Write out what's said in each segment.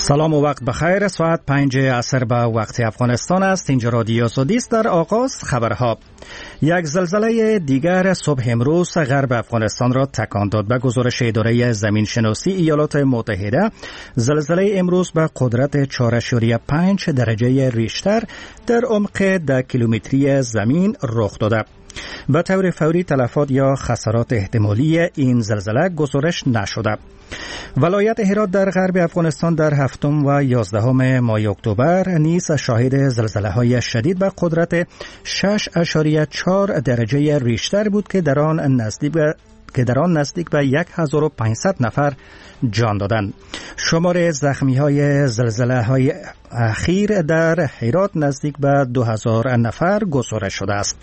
سلام و وقت بخیر. ساعت 5 عصر به وقت افغانستان است. اینجا رادیو آزادی است. در آغاز خبرها. یک زلزله دیگر صبح امروز غرب افغانستان را تکان داد. به گزارش اداره زمین شناسی ایالات متحده، زلزله امروز به قدرت 4.5 درجه ریشتر در عمق 10 کیلومتری زمین رخ داده. به طور فوری تلفات یا خسارات احتمالی این زلزله گزارش نشده. ولایت هرات در غرب افغانستان در 7 و 11 ماه اکتبر نیز شاهد زلزله‌های شدید به قدرت 6.4 درجه ریشتر بود که در آن نزدیک به 1500 نفر جان دادند. شمار زخمی‌های زلزله‌های اخیر در هرات نزدیک به 2000 نفر گزارش شده است.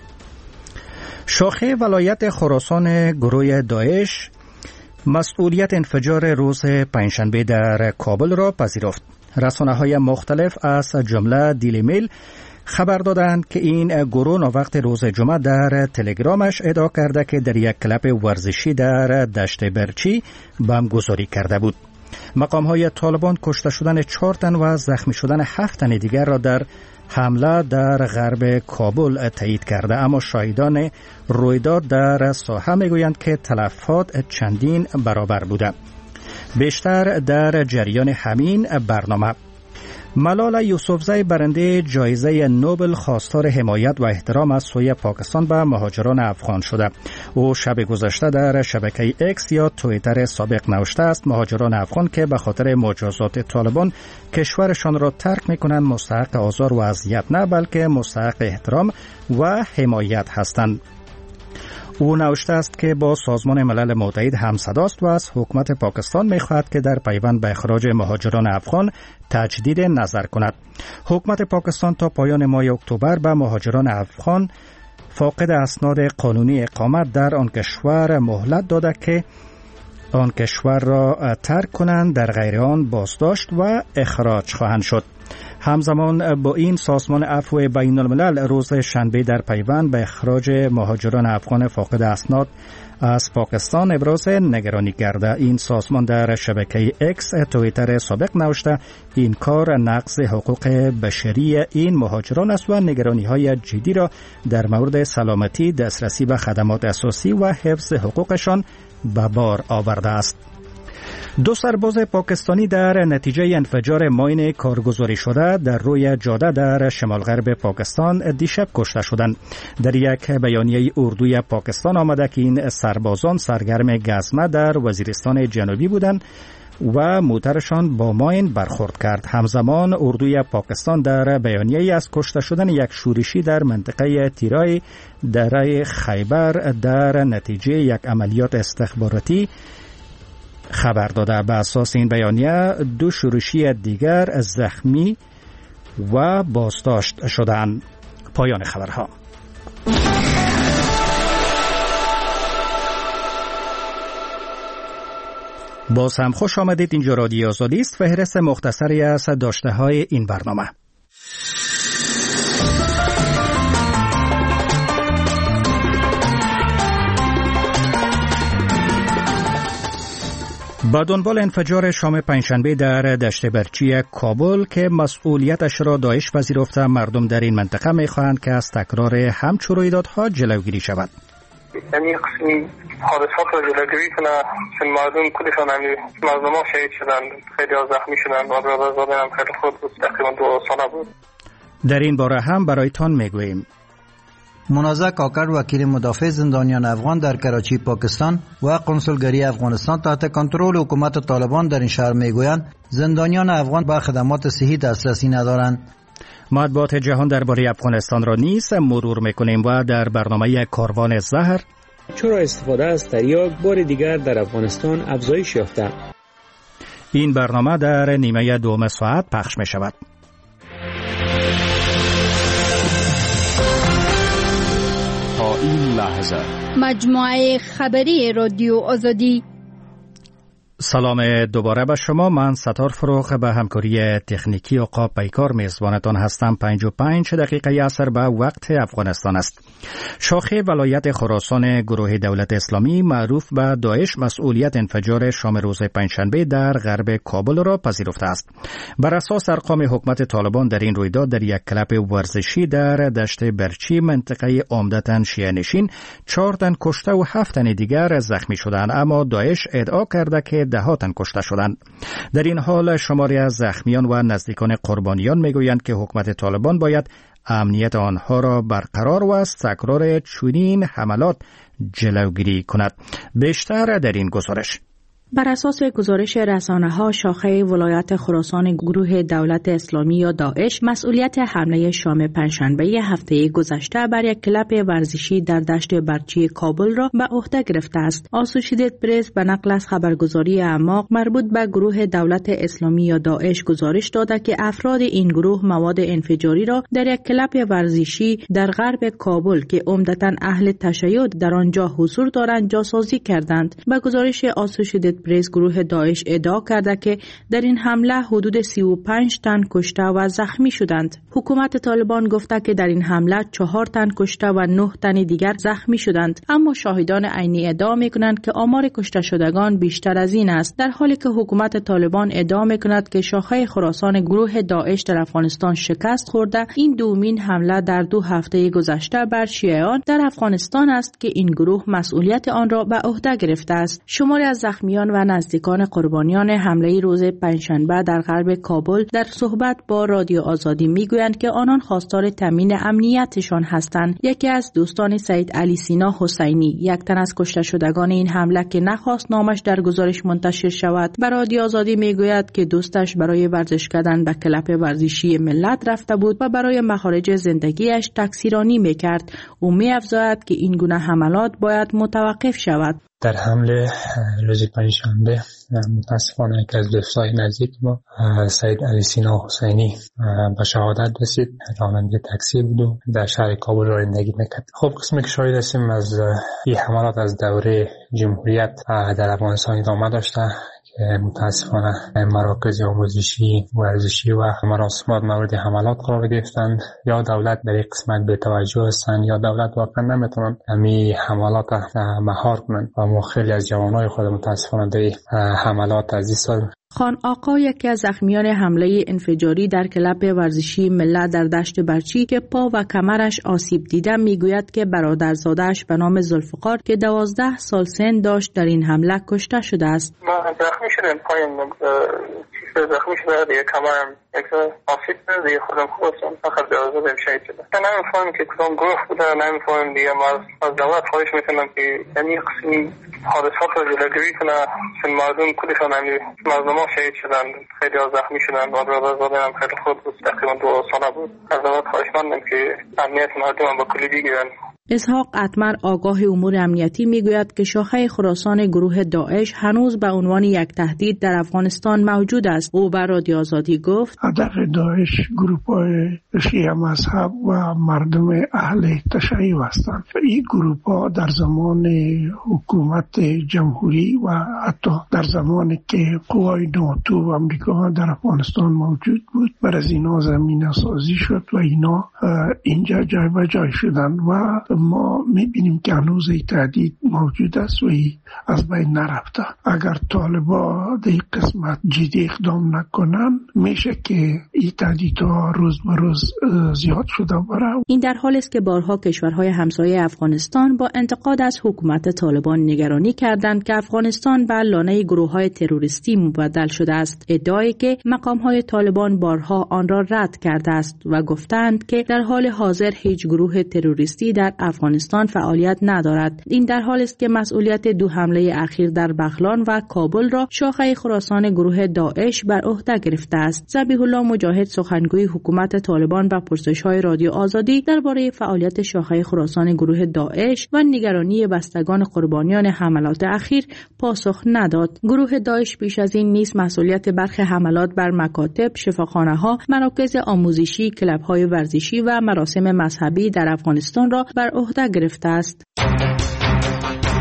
شاخه ولایت خراسان گروه داعش مسئولیت انفجار روز پنجشنبه در کابل را پذیرفت. رسانه‌های مختلف از جمله دیلی میل خبر دادند که این گروه وقت روز جمعه در تلگرامش ادعا کرده که در یک کلب ورزشی در دشت برچی بمبگذاری کرده بود. مقام‌های طالبان کشته شدن 4 تن و زخمی شدن 7 تن دیگر را در حمله در غرب کابل تایید کرده، اما شاهدان رویداد در ساحه میگویند که تلفات چندین برابر بوده. بیشتر در جریان همین برنامه. ملال یوسفزی برنده جایزه نوبل خواستار حمایت و احترام از سوی پاکستان به مهاجران افغان شده. او شب گذشته در شبکه اکس یا توییتر سابق نوشته است مهاجران افغان که به خاطر مجازات طالبان کشورشان را ترک می‌کنند مستحق آزار و اذیت نه بلکه مستحق احترام و حمایت هستند. او نوشته است که با سازمان ملل متحد همصداست و از حکومت پاکستان می‌خواهد که در پیوند به اخراج مهاجران افغان تجدید نظر کند. حکومت پاکستان تا پایان ماه اکتبر به مهاجران افغان فاقد اسناد قانونی اقامت در آن کشور مهلت داده که آن کشور را ترک کنند، در غیر آن بازداشت و اخراج خواهند شد. همزمان با این سازمان عفو بین الملل روز شنبه در پیوند به اخراج مهاجران افغان فاقد اسناد از پاکستان ابراز نگرانی کرده. این سازمان در شبکه اکس توییتر سابق نوشته این کار نقض حقوق بشری این مهاجران است و نگرانی‌های جدی را در مورد سلامتی، دسترسی به خدمات اساسی و حفظ حقوقشان به بار آورده است. 2 سرباز پاکستانی در نتیجه انفجار ماین کارگزاری شده در روی جاده در شمال غرب پاکستان دیشب کشته شدند. در یک بیانیه اردوی پاکستان آمده که این سربازان سرگرم گزمه در وزیرستان جنوبی بودند و موترشان با ماین برخورد کرد. همزمان اردوی پاکستان در بیانیه از کشته شدن یک شورشی در منطقه تیرای دره خیبر در نتیجه یک عملیات استخباراتی خبر داده. به اساس این بیانیه 2 شورشی دیگر زخمی و بازداشت شدند. پایان خبرها. باز هم خوش آمدید. اینجا رادیو آزادی است. فهرست مختصری از داشته‌های این برنامه. با دنبال انفجار شام پنجشنبه در دشت برچی کابل که مسئولیتش را داعش پذیرفته، مردم در این منطقه می‌خواهند که از تکرار همچون رویدادها جلوگیری شود. یعنی قسمی حادثات را جلوگیری کنه، چون مردم کلشان مردم شهید شدند، خیلی زخمی شدند و برادرزاده هم خیلی خود بود، تقریبا 2 ساله بود. در این باره هم برایتان میگوییم. منازع کاکر وکیل مدافع زندانیان افغان در کراچی پاکستان و قنسولگری افغانستان تحت کنترل حکومت طالبان در این شهر میگویند زندانیان افغان به خدمات صحی دسترسی ندارند. مطبوعات جهان درباره افغانستان را نیز مرور میکنیم و در برنامه کاروان زهر چرا استفاده از تریاک بار دیگر در افغانستان افزایش یافته. این برنامه در نیمه دوم ساعت پخش می شود. تا این لحظه مجموعه خبری رادیو آزادی سلام دوباره به شما. من ستار فروغ به همکاری تکنیکی عقاب پیکار میزبانتان هستم. 55 دقیقه عصر به وقت افغانستان است. شاخه ولایت خراسان گروه دولت اسلامی معروف به داعش مسئولیت انفجار شام روز پنجشنبه در غرب کابل را پذیرفته است. بر اساس ارقام حکومت طالبان در این رویداد در یک کلب ورزشی در دشت برچی منطقه عمدتاً شیعه نشین 4 تن کشته و 7 تن دیگر زخمی شدند، اما داعش ادعا کرده که 10 تن کشته شدند. در این حال شماری از زخمیان و نزدیکان قربانیان میگویند که حکومت طالبان باید امنیت آنها را برقرار و از تکرار چنین حملات جلوگیری کند. بیشتر در این گزارش. بر اساس گزارش رسانه‌ها، شاخه ولایت خراسان گروه دولت اسلامی یا داعش مسئولیت حمله شام پنجشنبه هفته گذشته بر یک کلب ورزشی در دشت برچی کابل را به عهده گرفته است. اسوسییتد پرس به نقل از خبرگزاری اعماق مربوط به گروه دولت اسلامی یا داعش گزارش داده که افراد این گروه مواد انفجاری را در یک کلب ورزشی در غرب کابل که عمدتاً اهل تشیع در آنجا حضور دارند جاسازی کردند. به گزارش اسوسییتد پرس، گروه داعش ادعا کرده که در این حمله حدود 35 تن کشته و زخمی شدند. حکومت طالبان گفته که در این حمله 4 تن کشته و 9 تن دیگر زخمی شدند، اما شاهدان عینی ادعا می‌کنند که آمار کشته شدگان بیشتر از این است، در حالی که حکومت طالبان ادعا می‌کند که شاخه خراسان گروه داعش در افغانستان شکست خورده. این دومین حمله در 2 هفته گذشته بر شیعیان در افغانستان است که این گروه مسئولیت آن را به عهده گرفته است. شماری از زخمیان و نزدیکان قربانیان حمله روز پنجشنبه در غرب کابل در صحبت با رادیو آزادی میگویند که آنان خواستار تامین امنیتشان هستند. یکی از دوستان سید علی سینا حسینی، یک تن از کشته شدگان این حمله که نخواست نامش در گزارش منتشر شود، به رادیو آزادی میگوید که دوستش برای ورزش کردن به کلب ورزشی ملت رفته بود و برای مخارج زندگیش تکثیرانی میکرد. او می‌افزاید که این گونه حملات باید متوقف شود. در حمله روز پنجشنبه متاسفانه یک از دوستای نزدیک ما سید علی سینا حسینی به شهادت رسید. راننده تاکسی بود و در شهر کابل رانندگی میکرد. خب قسمی که شاهد هستیم از این حملات از دوره جمهوریت در افغانستان ادامه داشته که متاسفانه مراکز آموزشی، ورزشی و مراسمات مورد حملات قرار گرفتند. یا دولت در این قسمت به توجه هستند یا دولت واقعا نمیتونن همین حملات مهار کنند و ما خیلی از جوانای خود متاسفانه در حملات از این سال. خان آقا، یکی از زخمیان حمله انفجاری در کلب ورزشی ملت در دشت برچی که پا و کمرش آسیب دیده، میگوید که برادرزاده‌اش به نام ذوالفقار که 12 سال سن داشت در این حمله کشته شده است. من زخمی شدم، پایم زخمی شده، دیگه کمرم یک آسیب شده، دیگه خودم خوبستم، فقط برادرزادم شهید شده. من نمی‌فهمم که کدام گروه بوده، نمی‌فهمم دیگه. من از دولت خواهش میکنم که یعنی قسمی حادثات رو جلوگیری کنه، چون مردم کلشان مردمان شهید شدند، خیلی ها زخمی شدند و برادرزادم هم خیلی خود بود، تقریبا 2 ساله بود. از دولت خواهش مندم که امنیت مردم هم با کلی بگیرن. اسحاق اتمر، آگاه امور امنیتی، میگوید که شاخه خراسان گروه داعش هنوز به عنوان یک تهدید در افغانستان موجود است. او بر رادیو آزادی گفت: هدف داعش گروه‌های شیعه مذهب و مردم اهل تشیع هستند. این گروه‌ها در زمان حکومت جمهوری و حتی در زمانی که قوای ناتو و آمریکا در افغانستان موجود بود، بر از اینا زمینه سازی شد و اینا اینجا جای به جای شدند و ما میبینیم که هنوز این تهدید موجود است و از بین نرفته. اگر طالبا در این قسمت جدی اقدام نکنن، میشه که این تهدیدها روز به روز زیاد شده بره. این در حالی است که بارها کشورهای همسایه افغانستان با انتقاد از حکومت طالبان نگرانی کردند که افغانستان به لانه گروه‌های تروریستی مبدل شده است. ادعایی که مقام‌های طالبان بارها آن را رد کرده است و گفتند که در حال حاضر هیچ گروه تروریستی در افغانستان فعالیت ندارد. این در حالی است که مسئولیت 2 حمله اخیر در بغلان و کابل را شاخه خراسان گروه داعش بر عهده گرفته است. ذبیح الله مجاهد، سخنگوی حکومت طالبان، با پرسش‌های رادیو آزادی درباره فعالیت شاخه خراسان گروه داعش و نگرانی بستگان قربانیان حملات اخیر پاسخ نداد. گروه داعش پیش از این نیز مسئولیت برخی حملات بر مکاتب، شفاخانه‌ها، مراکز آموزشی، کلب‌های ورزشی و مراسم مذهبی در افغانستان را بر عهده گرفته است.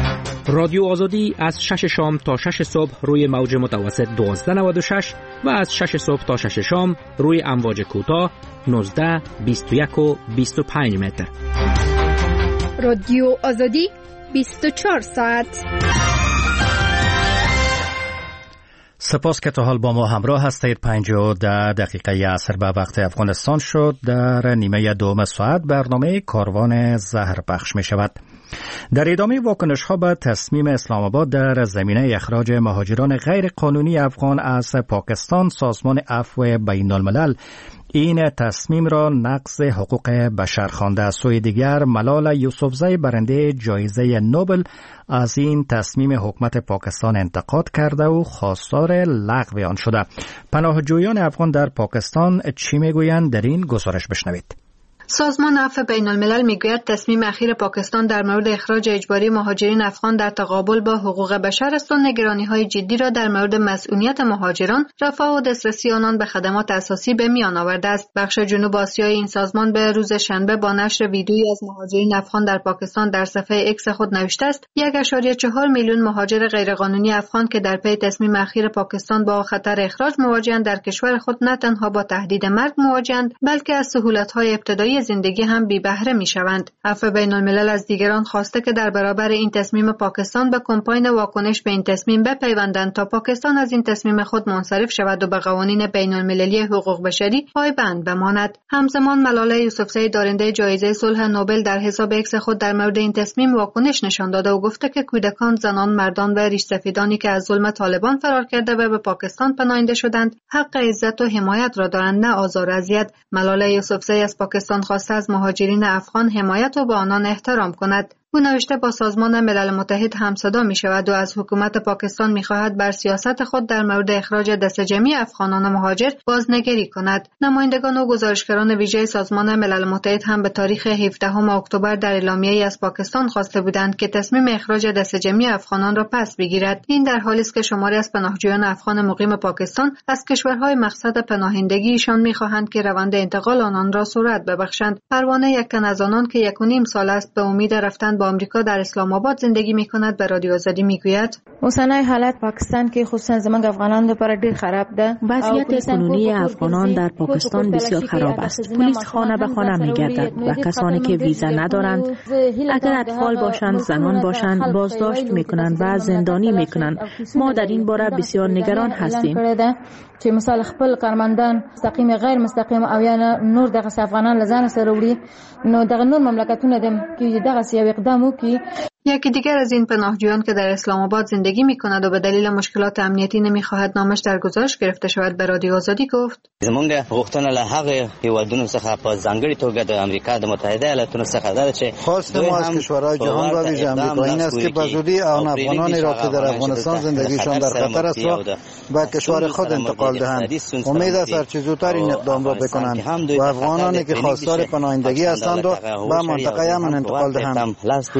رادیو آزادی از 6 شام تا 6 صبح روی موج متوسط 1296 و از 6 صبح تا 6 شام روی امواج کوتاه 19 21 و 25 متر. رادیو آزادی 24 ساعت. سپاس که تا حال با ما همراه هستید. 52 دقیقه عصر به وقت افغانستان شد. در نیمه دوم ساعت برنامه کاروان زهر پخش می شود. در ادامه واکنش ها به تصمیم اسلام آباد در زمینه اخراج مهاجران غیر قانونی افغان از پاکستان، سازمان عفو بین الملل این تصمیم را نقض حقوق بشر خوانده. از سوی دیگر ملال یوسفزی برنده جایزه نوبل از این تصمیم حکومت پاکستان انتقاد کرده و خواستار لغو آن شده. پناهجویان افغان در پاکستان چی میگویند؟ در این گزارش بشنوید. سازمان عفو بین الملل میگوید تصمیم اخیر پاکستان در مورد اخراج اجباری مهاجرین افغان در تقابل با حقوق بشر است و نگرانی‌های جدی را در مورد مسئولیت مهاجران، رفاه و دسترسی آنان به خدمات اساسی به میان آورده است. بخش جنوب آسیایی این سازمان به روز شنبه با نشر ویدیویی از مهاجرین افغان در پاکستان در صفحه ایکس خود نوشته است 1.4 میلیون مهاجر غیرقانونی افغان که در پی تصمیم اخیر پاکستان با خطر اخراج مواجهند در کشور خود نه تنها با تهدید مرگ مواجهند بلکه از سهولت‌های ابتدایی زندگی هم بی بهره می شوند. عفو بین الملل از دیگران خواسته که در برابر این تصمیم پاکستان به کمپاین واکنش به این تصمیم بپیوندند تا پاکستان از این تصمیم خود منصرف شود و به قوانین بین المللی حقوق بشری پایبند بماند. همزمان ملاله یوسفزی دارنده جایزه صلح نوبل در حساب ایکس خود در مورد این تصمیم واکنش نشان داده و گفته که کودکان، زنان، مردان و ریش سفیدانی که از ظلم طالبان فرار کرده و به پاکستان پناهنده شدند حق عزت و حمایت را دارند، نه آزار و اذیت. ملاله یوسفزی از پاکستان خواسته از مهاجرین افغان حمایت و به آنان احترام کند. او نوشته با سازمان ملل متحد همصدا می شود و از حکومت پاکستان می خواهد بر سیاست خود در مورد اخراج دست جمعی افغانان مهاجر بازنگری کند. نمایندگان و گزارشگران ویژه سازمان ملل متحد هم به تاریخ 17 اکتبر در اعلامیه‌ای از پاکستان خواسته بودند که تصمیم اخراج دست جمعی افغانان را پس بگیرد. این در حالی است که شماری از پناهجویان افغان مقیم پاکستان از کشورهای مقصد پناهندگیشان می خواهند که روند انتقال آنان را سرعت ببخشند. پروانه یک تن از آنان که 1.5 سال است به امید رفتن با آمریکا در اسلام آباد زندگی می‌کند به رادیو آزادی میگوید اوسنای حالت پاکستان که خصوصا زمان افغانان لپاره ډیر خراب ده. وضعیت کنونی افغانان در پاکستان بسیار خراب است. پلیس خانه به خانه می‌گردد و کسانی که ویزا ندارند، اگر اطفال باشند، زنان باشند، بازداشت می‌کنند و زندانی می‌کنند. ما در این باره بسیار نگران هستیم. چې مثال خپل کارمندان مستقیم غیر مستقیم او یا نور دغه افغانان لزان سره وړي نو دغه نور مملکتونه دم کې دغه یو اقدام وکړي. یکی دیگر از این پناهجویان که در اسلام آباد زندگی می‌کند و به دلیل مشکلات امنیتی نمی‌خواهد نامش در گزارش گرفته شود به رادیو آزادی گفت: زمونږ غوښتنه له هغه هیوادونو څخه په ځانګړي توګه د امریکا د متحده ایالاتونو څخه ده چې خواست ما از کشورهای جهان و ویژه آمریکا این است که به زودی آن افغانانی را که در افغانستان زندگیشان در خطر است را به کشور خود انتقال دهند. امید است هرچه زودتر این اقدام را بکنند و افغانانی که خواستار پناهندگی هستند را به منطقه امن انتقال دهند.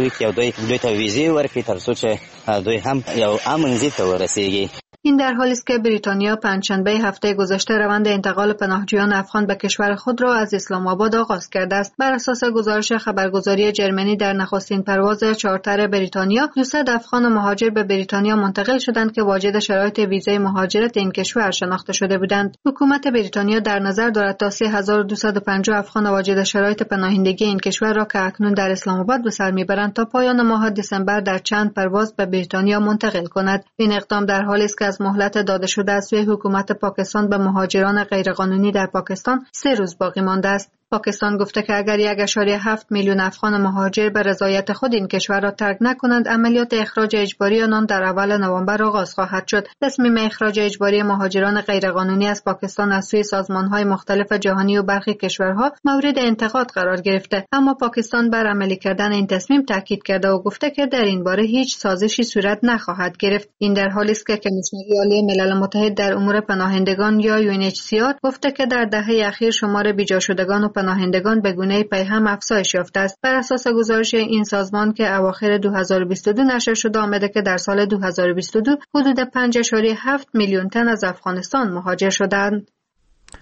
این در حالی است که بریتانیا پنجشنبه هفته گذشته روند انتقال پناهجویان افغان به کشور خود را از اسلام آباد آغاز کرده است. بر اساس گزارش خبرگزاری جرمنی در نخستین پرواز چارتر بریتانیا 200 افغان مهاجر به بریتانیا منتقل شدند که واجد شرایط ویزای مهاجرت این کشور شناخته شده بودند. حکومت بریتانیا در نظر دارد تا 3250 افغان واجد شرایط پناهندگی این کشور را که اکنون در اسلام آباد به سر میبرند تا پایان ماه دسامبر در چند پرواز به بریتانیا منتقل کند. این اقدام در حالی است که از مهلت داده شده از سوی حکومت پاکستان به مهاجران غیرقانونی در پاکستان 3 روز باقی مانده است. پاکستان گفته که اگر 1.7 میلیون افغان مهاجر به رضایت خود این کشور را ترک نکنند، عملیات اخراج اجباری آنان در اول نوامبر آغاز خواهد شد. تصمیم اخراج اجباری مهاجران غیرقانونی از پاکستان از سوی سازمان‌های مختلف جهانی و برخی کشورها مورد انتقاد قرار گرفته، اما پاکستان بر عملی کردن این تصمیم تاکید کرده و گفته که در این باره هیچ سازشی صورت نخواهد گرفت. این در حالی است که کمیسیون عالی ملل متحد در امور پناهندگان یا UNHCR گفته که در دهه اخیر شمار بیجا شدگان و پناهندگان به گونه‌ای پیهم افزایش یافته است. بر اساس گزارش این سازمان که اواخر 2022 نشر شده آمده که در سال 2022 حدود 5.7 میلیون تن از افغانستان مهاجر شدند.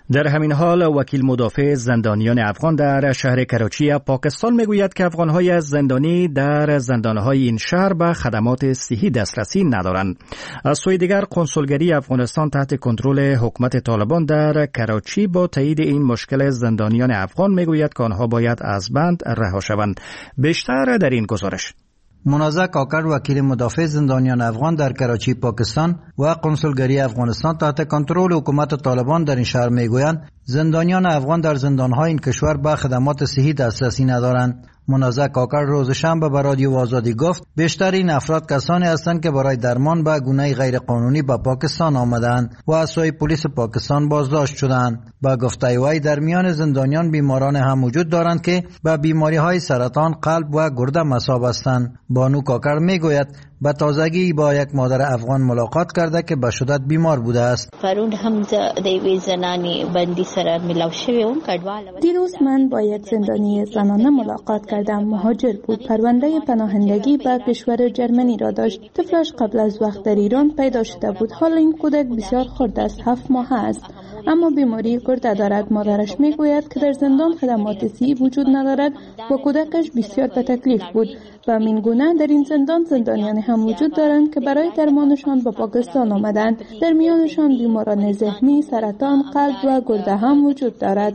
در همین حال وکیل مدافع زندانیان افغان در شهر کراچی پاکستان میگوید که افغانهای زندانی در زندانهای این شهر به خدمات صحی دسترسی ندارند. از سوی دیگر کنسولگری افغانستان تحت کنترل حکومت طالبان در کراچی با تایید این مشکل زندانیان افغان میگوید که آنها باید از بند رها شوند. بیشتر در این گزارش. منازع کاکر وکیل مدافع زندانیان افغان در کراچی پاکستان و کنسولگری افغانستان تحت کنترل حکومت طالبان در این شهر میگویند زندانیان افغان در زندانهای این کشور به خدمات صحی دسترسی ندارند. منازع کاکر روز شنبه به رادیو آزادی گفت بیشتر این افراد کسانی هستند که برای درمان به گونه غیر قانونی به پاکستان آمدند و از سوی پلیس پاکستان بازداشت شدند. با گفته وی در میان زندانیان بیماران هم وجود دارند که به بیماری های سرطان قلب و گرده مصاب هستند. بانو کاکر میگوید به تازگی با یک مادر افغان ملاقات کرده که به شدت بیمار بوده است. پرون هم د یوې زنانی بندي سره ملاو شوی وم. دیروز من با یک زندانی زنانه ملاقات کردم. مهاجر بود. پرونده پناهندگی به کشور جرمنی را داشت. طفلش قبل از وقت در ایران پیدا شده بود. حال این کودک بسیار خرد است. 7 ماه است. اما بیماری گرده دارد. مادرش میگوید که در زندان خدمات صحی وجود ندارد و کودکش بسیار به تکلیف بود. و همین گونه در این زندان زندانیان هم وجود دارند که برای درمانشان به پاکستان آمدند. در میانشان بیماران ذهنی، سرطان، قلب و گرده هم وجود دارد.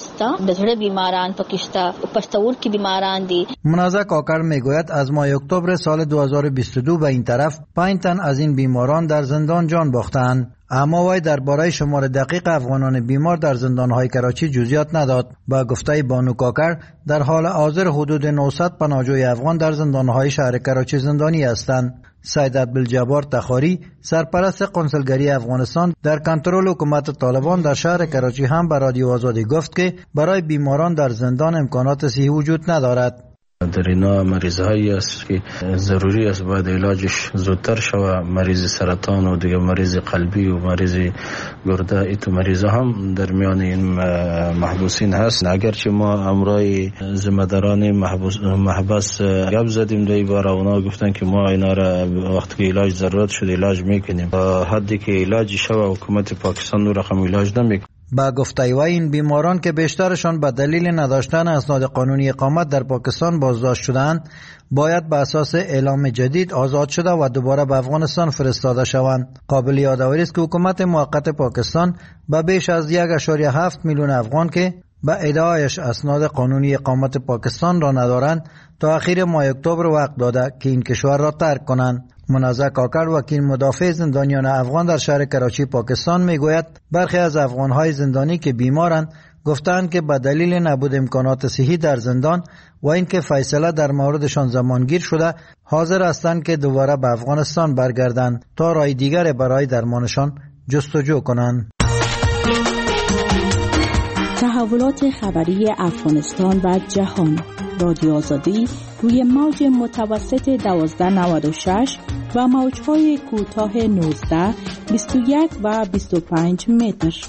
منازع کاکر میگوید از ماه اکتبر سال 2022 به این طرف 5 تن از این بیماران در زندان جان باختند. اما وی درباره شمار دقیق افغانان بیمار در زندانهای کراچی جزئیات نداد. با گفته بانو کاکر در حال حاضر حدود 900 پناهجوی افغان در زندانهای شهر کراچی زندانی هستند. سید عبدالجبار تخاری سرپرست کنسولگری افغانستان در کنترل حکومت طالبان در شهر کراچی هم به رادیو آزادی گفت که برای بیماران در زندان امکانات صحی وجود ندارد. در اینا مریض هایی است که ضروری است باید علاجش زودتر شود. مریض سرطان و دیگه مریض قلبی و مریض گرده، ایتو مریض هم در میان این محبوسین هست. اگرچه ما امرای زمداران محبس گپ زدیم در باره، اونا گفتن که ما اینا را وقتی که علاج ضرورت شده علاج میکنیم. حدی که علاج شود حکومت پاکستان رو رقم علاج نمیکنه. با گفته وی این بیماران که بیشترشان به دلیل نداشتن اسناد قانونی اقامت در پاکستان بازداشت شدند باید به اساس اعلام جدید آزاد شده و دوباره به افغانستان فرستاده شوند. قابل یادآوری است که حکومت موقت پاکستان به بیش از 1.7 میلیون افغان که به ادعایش اسناد قانونی اقامت پاکستان را ندارند تا اخیر ماه اکتبر وقت داده که این کشور را ترک کنند. منازع کاکر وکیل مدافع زندانیان افغان در شهر کراچی پاکستان میگوید برخی از افغانهای زندانی که بیمارند گفتند که به دلیل نبود امکانات صحی در زندان و اینکه فیصله در موردشان زمانگیر شده حاضر هستند که دوباره به افغانستان برگردند تا راه دیگر برای درمانشان جستجو کنند. تحولات خبری افغانستان و جهان. رادیو آزادی روی موج متوسط 1296 و موج‌های کوتاه 19، 21 و 25 متر.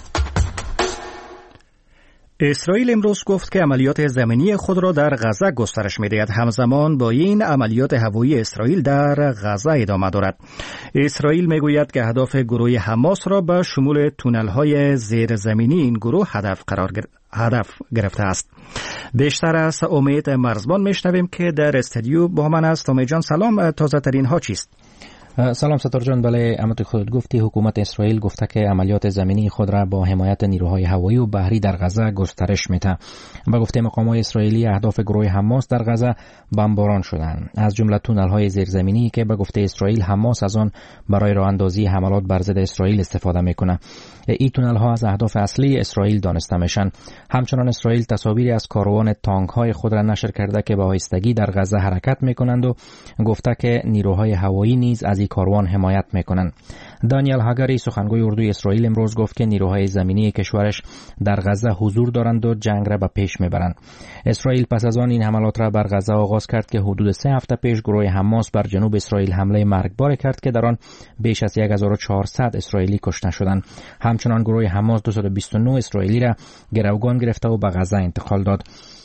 اسرائیل امروز گفت که عملیات زمینی خود را در غزه گسترش می‌دهد. همزمان با این عملیات هوایی اسرائیل در غزه ادامه دارد. اسرائیل میگوید که هدف گروه حماس را به شمول تونل‌های زیرزمینی این گروه هدف گرفته است. بیشتر از امید مرزبان میشنویم که در استودیو با من است. امید جان سلام، تازه ترین ها چیست؟ سلام ستار جان. بله، همونطور خودت گفتی حکومت اسرائیل گفته که عملیات زمینی خود را با حمایت نیروهای هوایی و بحری در غزه گسترش میده. با گفته مقامات اسرائیلی اهداف گروه حماس در غزه بمباران شدند، از جمله تونل‌های زیرزمینی که به گفته اسرائیل حماس از آن برای راه اندازی حملات بر ضد اسرائیل استفاده میکنه. این تونل‌ها از اهداف اصلی اسرائیل دانسته میشن. همچنان اسرائیل تصاویری از کاروان تانک‌های خود را نشر کرده که با آهستگی در غزه حرکت میکنند و گفته که نیروهای هوایی نیز از این کاروان حمایت میکنند. دانیل هاگاری سخنگوی اردوی اسرائیل امروز گفت که نیروهای زمینی کشورش در غزه حضور دارند و جنگ را به پیش میبرند. اسرائیل پس از آن این حملات را بر غزه آغاز کرد که حدود 3 هفته پیش گروه حماس بر جنوب اسرائیل حمله مرگبار کرد که در آن بیش از 1400 اسرائیلی کشته شدند. همچنان گروه حماس 229 اسرائیلی را گروگان گرفته و به غزه انتقال داد.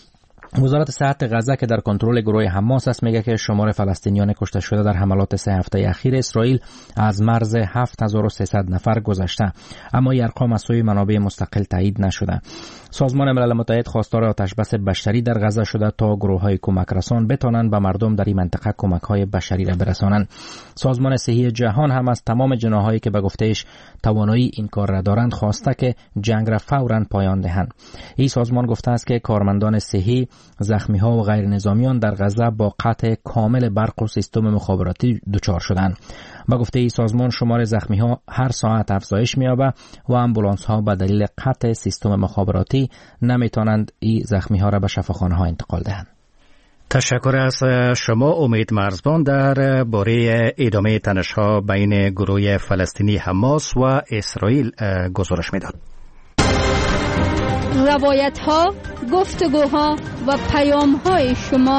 وزارت صحت غزه که در کنترل گروه حماس است میگه که شمار فلسطینیان کشته شده در حملات 3 هفته اخیر اسرائیل از مرز 7300 نفر گذشته، اما این ارقام از سوی منابع مستقل تایید نشده. سازمان ملل متحد خواستار آتشبس بشری در غزه شده تا گروه‌های کمک رسان بتوانند به مردم در این منطقه کمک‌های بشری را برسانند. سازمان صحی جهان هم از تمام جناح‌هایی که به گفتهش توانایی این کار را دارند خواسته که جنگ را فوراً پایان دهند. این سازمان گفته است که کارمندان صحی، زخمی‌ها و غیر نظامیان در غزه با قطع کامل برق و سیستم مخابراتی دچار شدند. با گفته این سازمان شمار زخمی‌ها هر ساعت افزایش می‌یابد و آمبولانس‌ها به دلیل قطع سیستم مخابراتی نمی‌توانند این زخمی‌ها را به شفاخانه‌ها انتقال دهند. تشکر از شما امید مرزبان در باره ادامه تنش‌ها بین گروه فلسطینی حماس و اسرائیل گزارش می‌داد. روایت‌ها، گفتگوها و پیام‌های شما.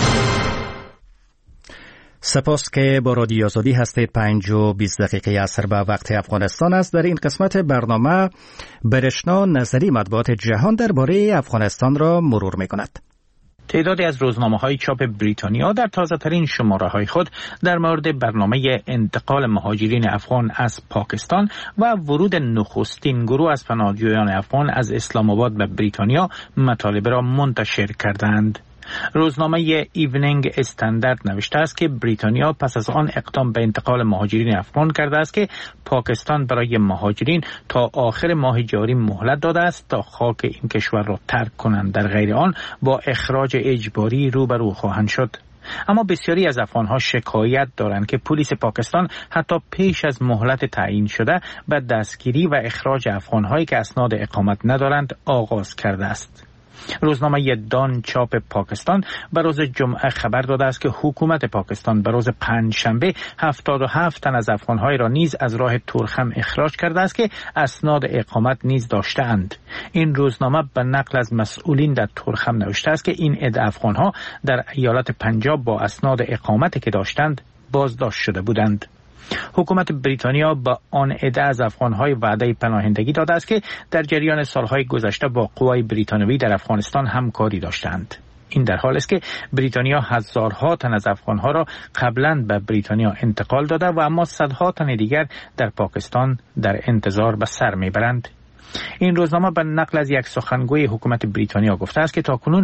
سپاس که با رادیو آزادی هستید. 5:20 عصر به وقت افغانستان است. در این قسمت برنامه برشنا نظری مطبوعات جهان درباره افغانستان را مرور می‌کند. تعدادی از روزنامه‌های چاپ بریتانیا در تازه‌ترین شماره‌های خود در مورد برنامه انتقال مهاجرین افغان از پاکستان و ورود نخستین گروه از پناهجویان افغان از اسلام آباد به بریتانیا مطالب را منتشر کردند. روزنامه ایونینگ استاندارد نوشته است که بریتانیا پس از آن اقدام به انتقال مهاجرین افغان کرده است که پاکستان برای مهاجرین تا آخر ماه جاری مهلت داده است تا خاک این کشور را ترک کنند، در غیر آن با اخراج اجباری روبرو خواهند شد. اما بسیاری از افغانها شکایت دارند که پلیس پاکستان حتی پیش از مهلت تعیین شده به دستگیری و اخراج افغانهایی که اسناد اقامت ندارند آغاز کرده است. روزنامه دان چاپ پاکستان به روز جمعه خبر داده است که حکومت پاکستان به روز پنجشنبه 77 تن از افغانهای را نیز از راه تورخم اخراج کرده است که اسناد اقامت نیز داشته‌اند. این روزنامه به نقل از مسئولین در تورخم نوشته است که این عده افغانها در ایالت پنجاب با اسناد اقامتی که داشتند بازداشت شده بودند. حکومت بریتانیا با آن عده از افغانهای وعده پناهندگی داده است که در جریان سالهای گذشته با قوای بریتانیایی در افغانستان همکاری داشتند. این در حالی است که بریتانیا هزارها تن از افغانها را قبلا به بریتانیا انتقال داده و اما صدها تن دیگر در پاکستان در انتظار به سر میبرند. این روزنامه به نقل از یک سخنگوی حکومت بریتانیا گفته است که تاکنون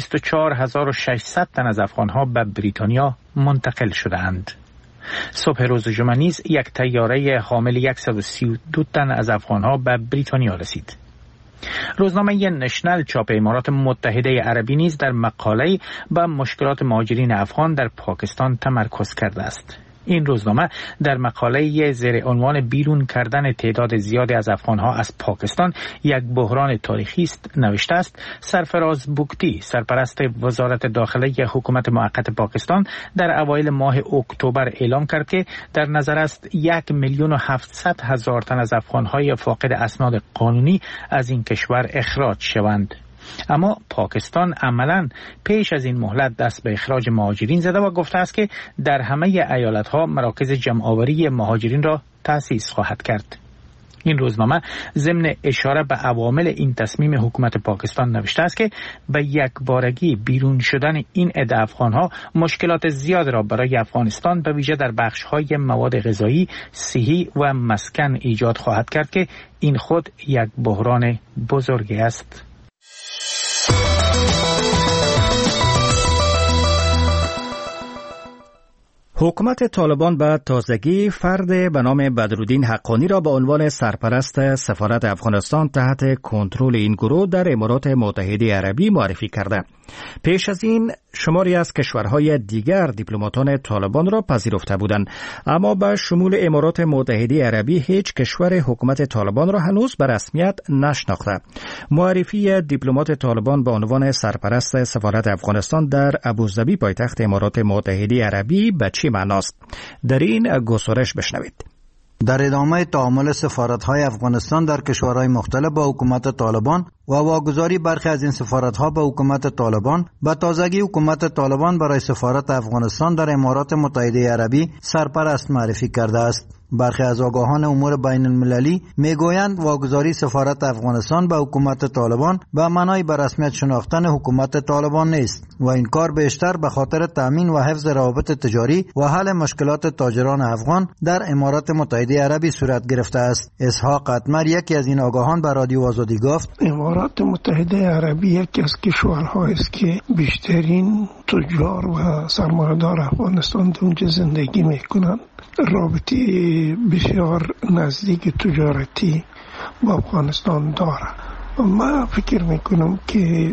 24600 تن از افغانها به بریتانیا منتقل شده اند. صبح روز جمعه نیز یک طیاره حامل 132 تن از افغانها به بریتانیا رسید. روزنامه نشنل چاپ امارات متحده عربی نیز در مقاله به مشکلات مهاجرین افغان در پاکستان تمرکز کرده است. این روزنامه در مقاله زیر عنوان بیرون کردن تعداد زیادی از افغانها از پاکستان یک بحران تاریخی است نوشته است سرفراز بوکتی، سرپرست وزارت داخله حکومت موقت پاکستان، در اوایل ماه اکتبر اعلام کرد که در نظر است 1,700,000 تن از افغانهای فاقد اسناد قانونی از این کشور اخراج شوند. اما پاکستان عملاً پیش از این مهلت دست به اخراج مهاجرین زده و گفته است که در همه ایالت‌ها مراکز جمع‌آوری مهاجرین را تأسیس خواهد کرد. این روزنامه ضمن اشاره به عوامل این تصمیم حکومت پاکستان نوشته است که به یک بارگی بیرون شدن این عده افغانها مشکلات زیاد را برای افغانستان به ویژه در بخش‌های مواد غذایی، صحی و مسکن ایجاد خواهد کرد که این خود یک بحران بزرگی است. حکومت طالبان به تازگی فرد به نام بدرالدین حقانی را به عنوان سرپرست سفارت افغانستان تحت کنترل این گروه در امارات متحده عربی معرفی کرده. پیش از این شماری از کشورهای دیگر دیپلماتان طالبان را پذیرفته بودند، اما به شمول امارات متحده عربی هیچ کشور حکومت طالبان را هنوز به رسمیت نشناخته. معرفی دیپلمات طالبان به عنوان سرپرست سفارت افغانستان در ابوظبی پایتخت امارات متحده عربی به چه معناست؟ در این گزارش بشنوید. در ادامه تعامل سفارت‌های افغانستان در کشورهای مختلف با حکومت طالبان و واگذاری برخی از این سفارت‌ها به حکومت طالبان، به تازگی حکومت طالبان برای سفارت افغانستان در امارات متحده عربی سرپرست معرفی کرده است. برخی از آگاهان امور بین المللی میگویند واگذاری سفارت افغانستان به حکومت طالبان به معنای به رسمیت شناختن حکومت طالبان نیست و این کار بیشتر به خاطر تامین و حفظ روابط تجاری و حل مشکلات تاجران افغان در امارات متحده عربی صورت گرفته است. اسحاق اتمر یکی از این آگاهان به رادیو آزادی گفت: امارات متحده عربی یکی از کشورهایی است که بیشترین تجار و سرمایه‌دار افغانستان در اونجا زندگی میکنند. رابطه بسیار نزدیک تجارتی با افغانستان داره. من فکر میکنم که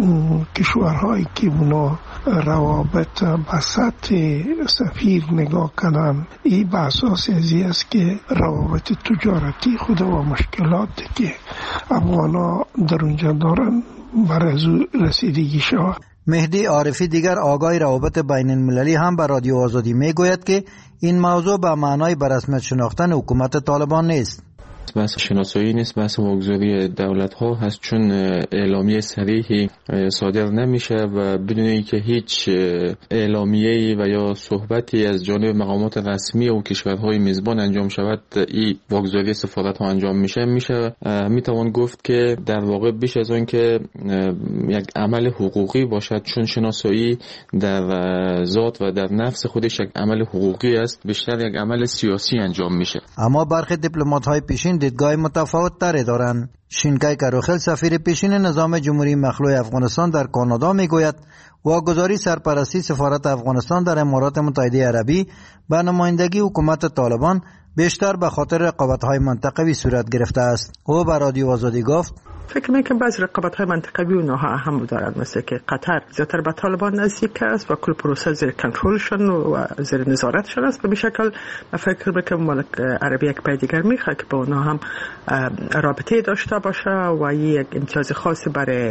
کشورهایی که اونا روابط به سطح سفیر نگاه کنن، این به اساس ازی است که روابط تجارتی خود و مشکلاتی که افغانا در اونجا دارن برای رسیدگی شود. مهدی عارفی دیگر آگاه روابط بین المللی هم به رادیو آزادی میگوید که این موضوع به معنای به رسمیت شناختن حکومت طالبان نیست. بحث شناسایی نیست، بحث واگذاری دولت ها هست، چون اعلامیه صریحی صادر نمیشه و بدون اینکه هیچ اعلامیه‌ای و یا صحبتی از جانب مقامات رسمی و کشورهای میزبان انجام شود این واگذاری سفارت ها انجام میشه میتوان گفت که در واقع بیش از آن که یک عمل حقوقی باشد، چون شناسایی در ذات و در نفس خودش یک عمل حقوقی است، بیشتر یک عمل سیاسی انجام میشه. اما برخی دیپلمات های پیشین دیدگاه متفاوت تری دارند. شینکای کاروخل سفیر پیشین نظام جمهوری مخلوع افغانستان در کانادا میگوید واگذاری سرپرستی سفارت افغانستان در امارات متحده عربی به نمایندگی حکومت طالبان بیشتر به خاطر رقابت‌های منطقوی صورت گرفته است. او به رادیو آزادی گفت: فکر میکنم بعضی رقابت‌های منطقوی اونها هم دارند، مثل که قطر زیادتر به طالبان نزدیک است و کل پروسه زیر کنترلشون و زیر نظارتشون است. به شکل فکر میکنم مملکت عربی یک پای دیگر میخواد که با اونها هم رابطه داشته باشه و یک امتیاز خاصی برای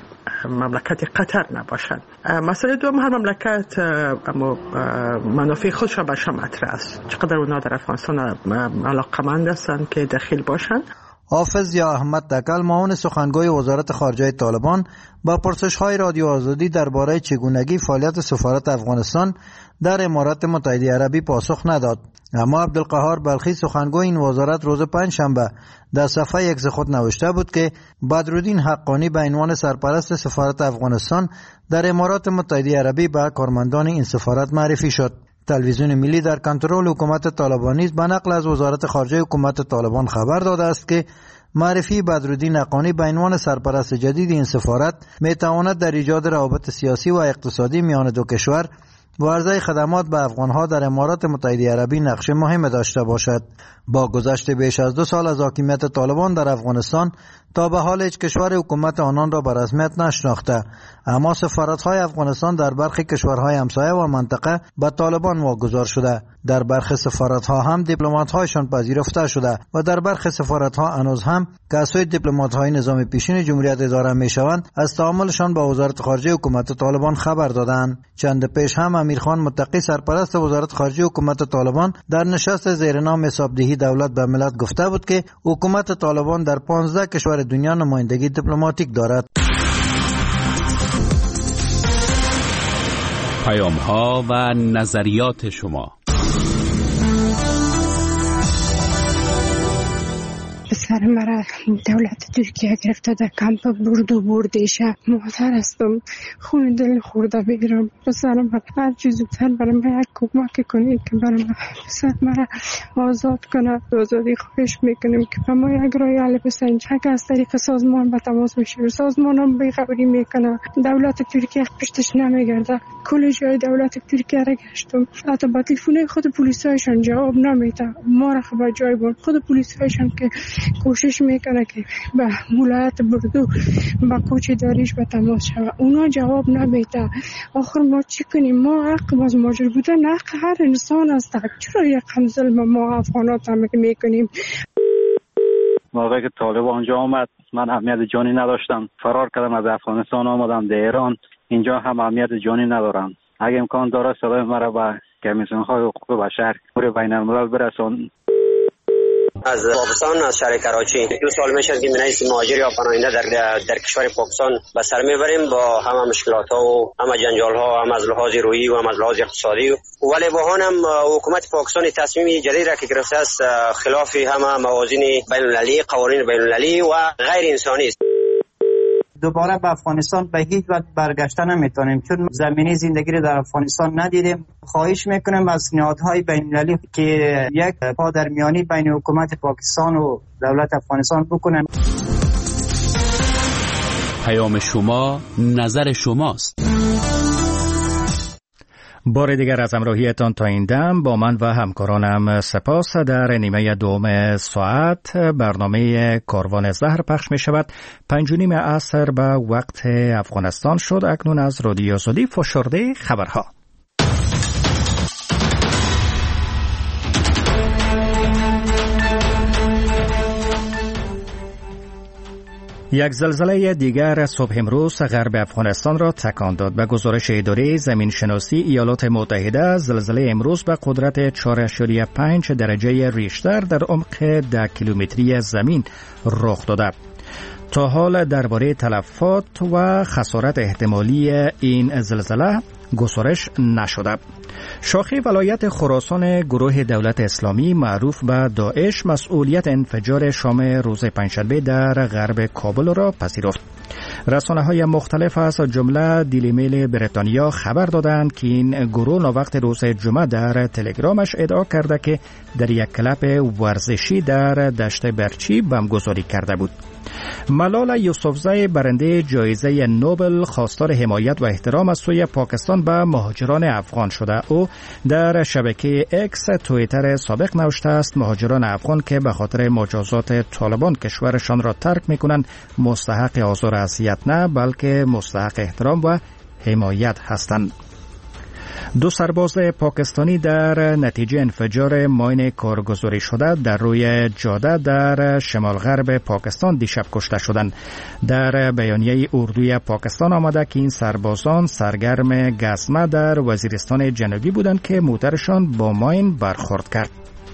مملکت قطر نباشند. مسئله دوم، هر مملکت اما منافع خودش را برش مطرح است. چقدر اونها در افغانستان علاقمند هستند که داخل باشند. حافظ یا احمد تکل معاون سخنگوی وزارت خارجه طالبان با پرسش‌های رادیو آزادی درباره چگونگی فعالیت سفارت افغانستان در امارات متحده عربی پاسخ نداد. اما عبدالقهار بلخی سخنگوی این وزارت روز پنجشنبه در صفحه ایکس خود نوشته بود که بدرالدین حقانی به عنوان سرپرست سفارت افغانستان در امارات متحده عربی به کارمندان این سفارت معرفی شد. تلویزیون ملی در کنترل حکومت طالبانی به نقل از وزارت خارجه حکومت طالبان خبر داده است که معرفی بدرالدین حقانی به عنوان سرپرست جدید این سفارت میتواند در ایجاد روابط سیاسی و اقتصادی میان دو کشور و عرضه خدمات به افغانها در امارات متحده عربی نقش مهم داشته باشد. با گذشت بیش از 2 سال از حاکمیت طالبان در افغانستان تا به حال هیچ کشور حکومت آنان را به رسمیت نشناخته، اما سفارت‌های افغانستان در برخی کشورهای همسایه و منطقه به طالبان واگذار شده. در برخی سفارت‌ها هم دیپلمات‌هایشان پذیرفته شده و در برخی سفارت‌ها هنوز هم کسای دیپلمات‌های نظام پیشین جمهوریت اداره می‌شوند از تعاملشان با وزارت خارجه حکومت طالبان خبر دادند. چند پیش هم امیرخان متقی سرپرست وزارت خارجه حکومت طالبان در نشست زیرنام حسابدهی دولت به ملت گفته بود که حکومت طالبان در 15 کشور دنیا نمایندگی دیپلماتیک دارد. پیام‌ها و نظریات شما. پسر مرا دولت ترکیه گرفته در کمپ برد و بردیشه. مادر هستم، خون دل خورده بگیرم. پسرم هر چیز زودتر برای من یک کمک کنید که برای من پسر مرا آزاد کنه. آزادی خواهش میکنیم که به ما یک رای حل بسنج. که از طریق سازمان به تماس میشیم، سازمان هم بیخبری میکنه، دولت ترکیه پشتش نمیگرده. کل جای دولت ترکیه را گشتم، حتی با تلفن خود پلیسایشان جواب نمیده. ما را خبر جای بود خود پلیسایشان که کوشش میکنه که به ولایت بردو با کوچ داریش به تماس شود، اونا جواب نمیده. آخر ما چی کنیم؟ ما حق باز ماجر بودن حق هر انسان است. چرا یک هم ظلم ما افغانات هم میکنیم؟ موقعی که طالب آنجا آمد من اهمیت جانی نداشتم، فرار کردم از افغانستان آمدم در ایران. اینجا هم اهمیت جانی ندارم. اگه امکان داره صدای مرا به کمیسیون های حقوق بشر پور بین الملل برسان. از پاکستان، از شهر کراچی. 2 سال میشه که من مهاجر یا پناهنده در کشور پاکستان به سر میبریم با همه مشکلات ها و همه جنجال ها، هم از لحاظ روحی و هم از لحاظ اقتصادی. ولی با هم حکومت پاکستان تصمیم جدید را که گرفته است خلاف همه موازین بین المللی، قوانین بین المللی و غیر انسانی است. دوباره به افغانستان به هیچ وجه برگشته نمیتونیم چون زمینه زندگی رو در افغانستان ندیدیم. خواهش میکنم از نهادهای بین المللی که یک پادرمیانی بین حکومت پاکستان و دولت افغانستان بکنن. پیام شما، نظر شماست. بار دیگر از همراهیتان تا این دم با من و همکارانم سپاس. در نیمه دوم ساعت برنامه کاروان زهر پخش می شود. 5:30 عصر به وقت افغانستان شد. اکنون از رادیو آزادی فشرده خبرها. یک زلزله دیگر صبح امروز غرب افغانستان را تکان داد. به گزارش اداره زمین شناسی ایالات متحده، زلزله امروز به قدرت 4.5 درجه ریشتر در عمق 10 کیلومتری زمین رخ داده. تا حال درباره تلفات و خسارت احتمالی این زلزله گزارش نشده. شاخه ولایت خراسان گروه دولت اسلامی معروف به داعش مسئولیت انفجار شام روز پنجشنبه در غرب کابل را پذیرفت. رسانه‌های مختلف از جمله دیلی میل بریتانیا خبر دادند که این گروه ناوقت روز جمعه در تلگرامش ادعا کرده که در یک کلب ورزشی در دشت برچی بمبگذاری کرده بود. ملال یوسفزی برنده جایزه نوبل خواستار حمایت و احترام از سوی پاکستان به مهاجران افغان شده. او در شبکه اکس توییتر سابق نوشته است مهاجران افغان که به خاطر مجازات طالبان کشورشان را ترک می‌کنند مستحق آزار و اذیت نه بلکه مستحق احترام و حمایت هستند. 2 سرباز پاکستانی در نتیجه انفجار ماین کارگزاری شده در روی جاده در شمال غرب پاکستان دیشب کشته شدند. در بیانیه اردوی پاکستان آمده که این سربازان سرگرم گزمه در وزیرستان جنوبی بودند که موترشان با ماین برخورد کرد.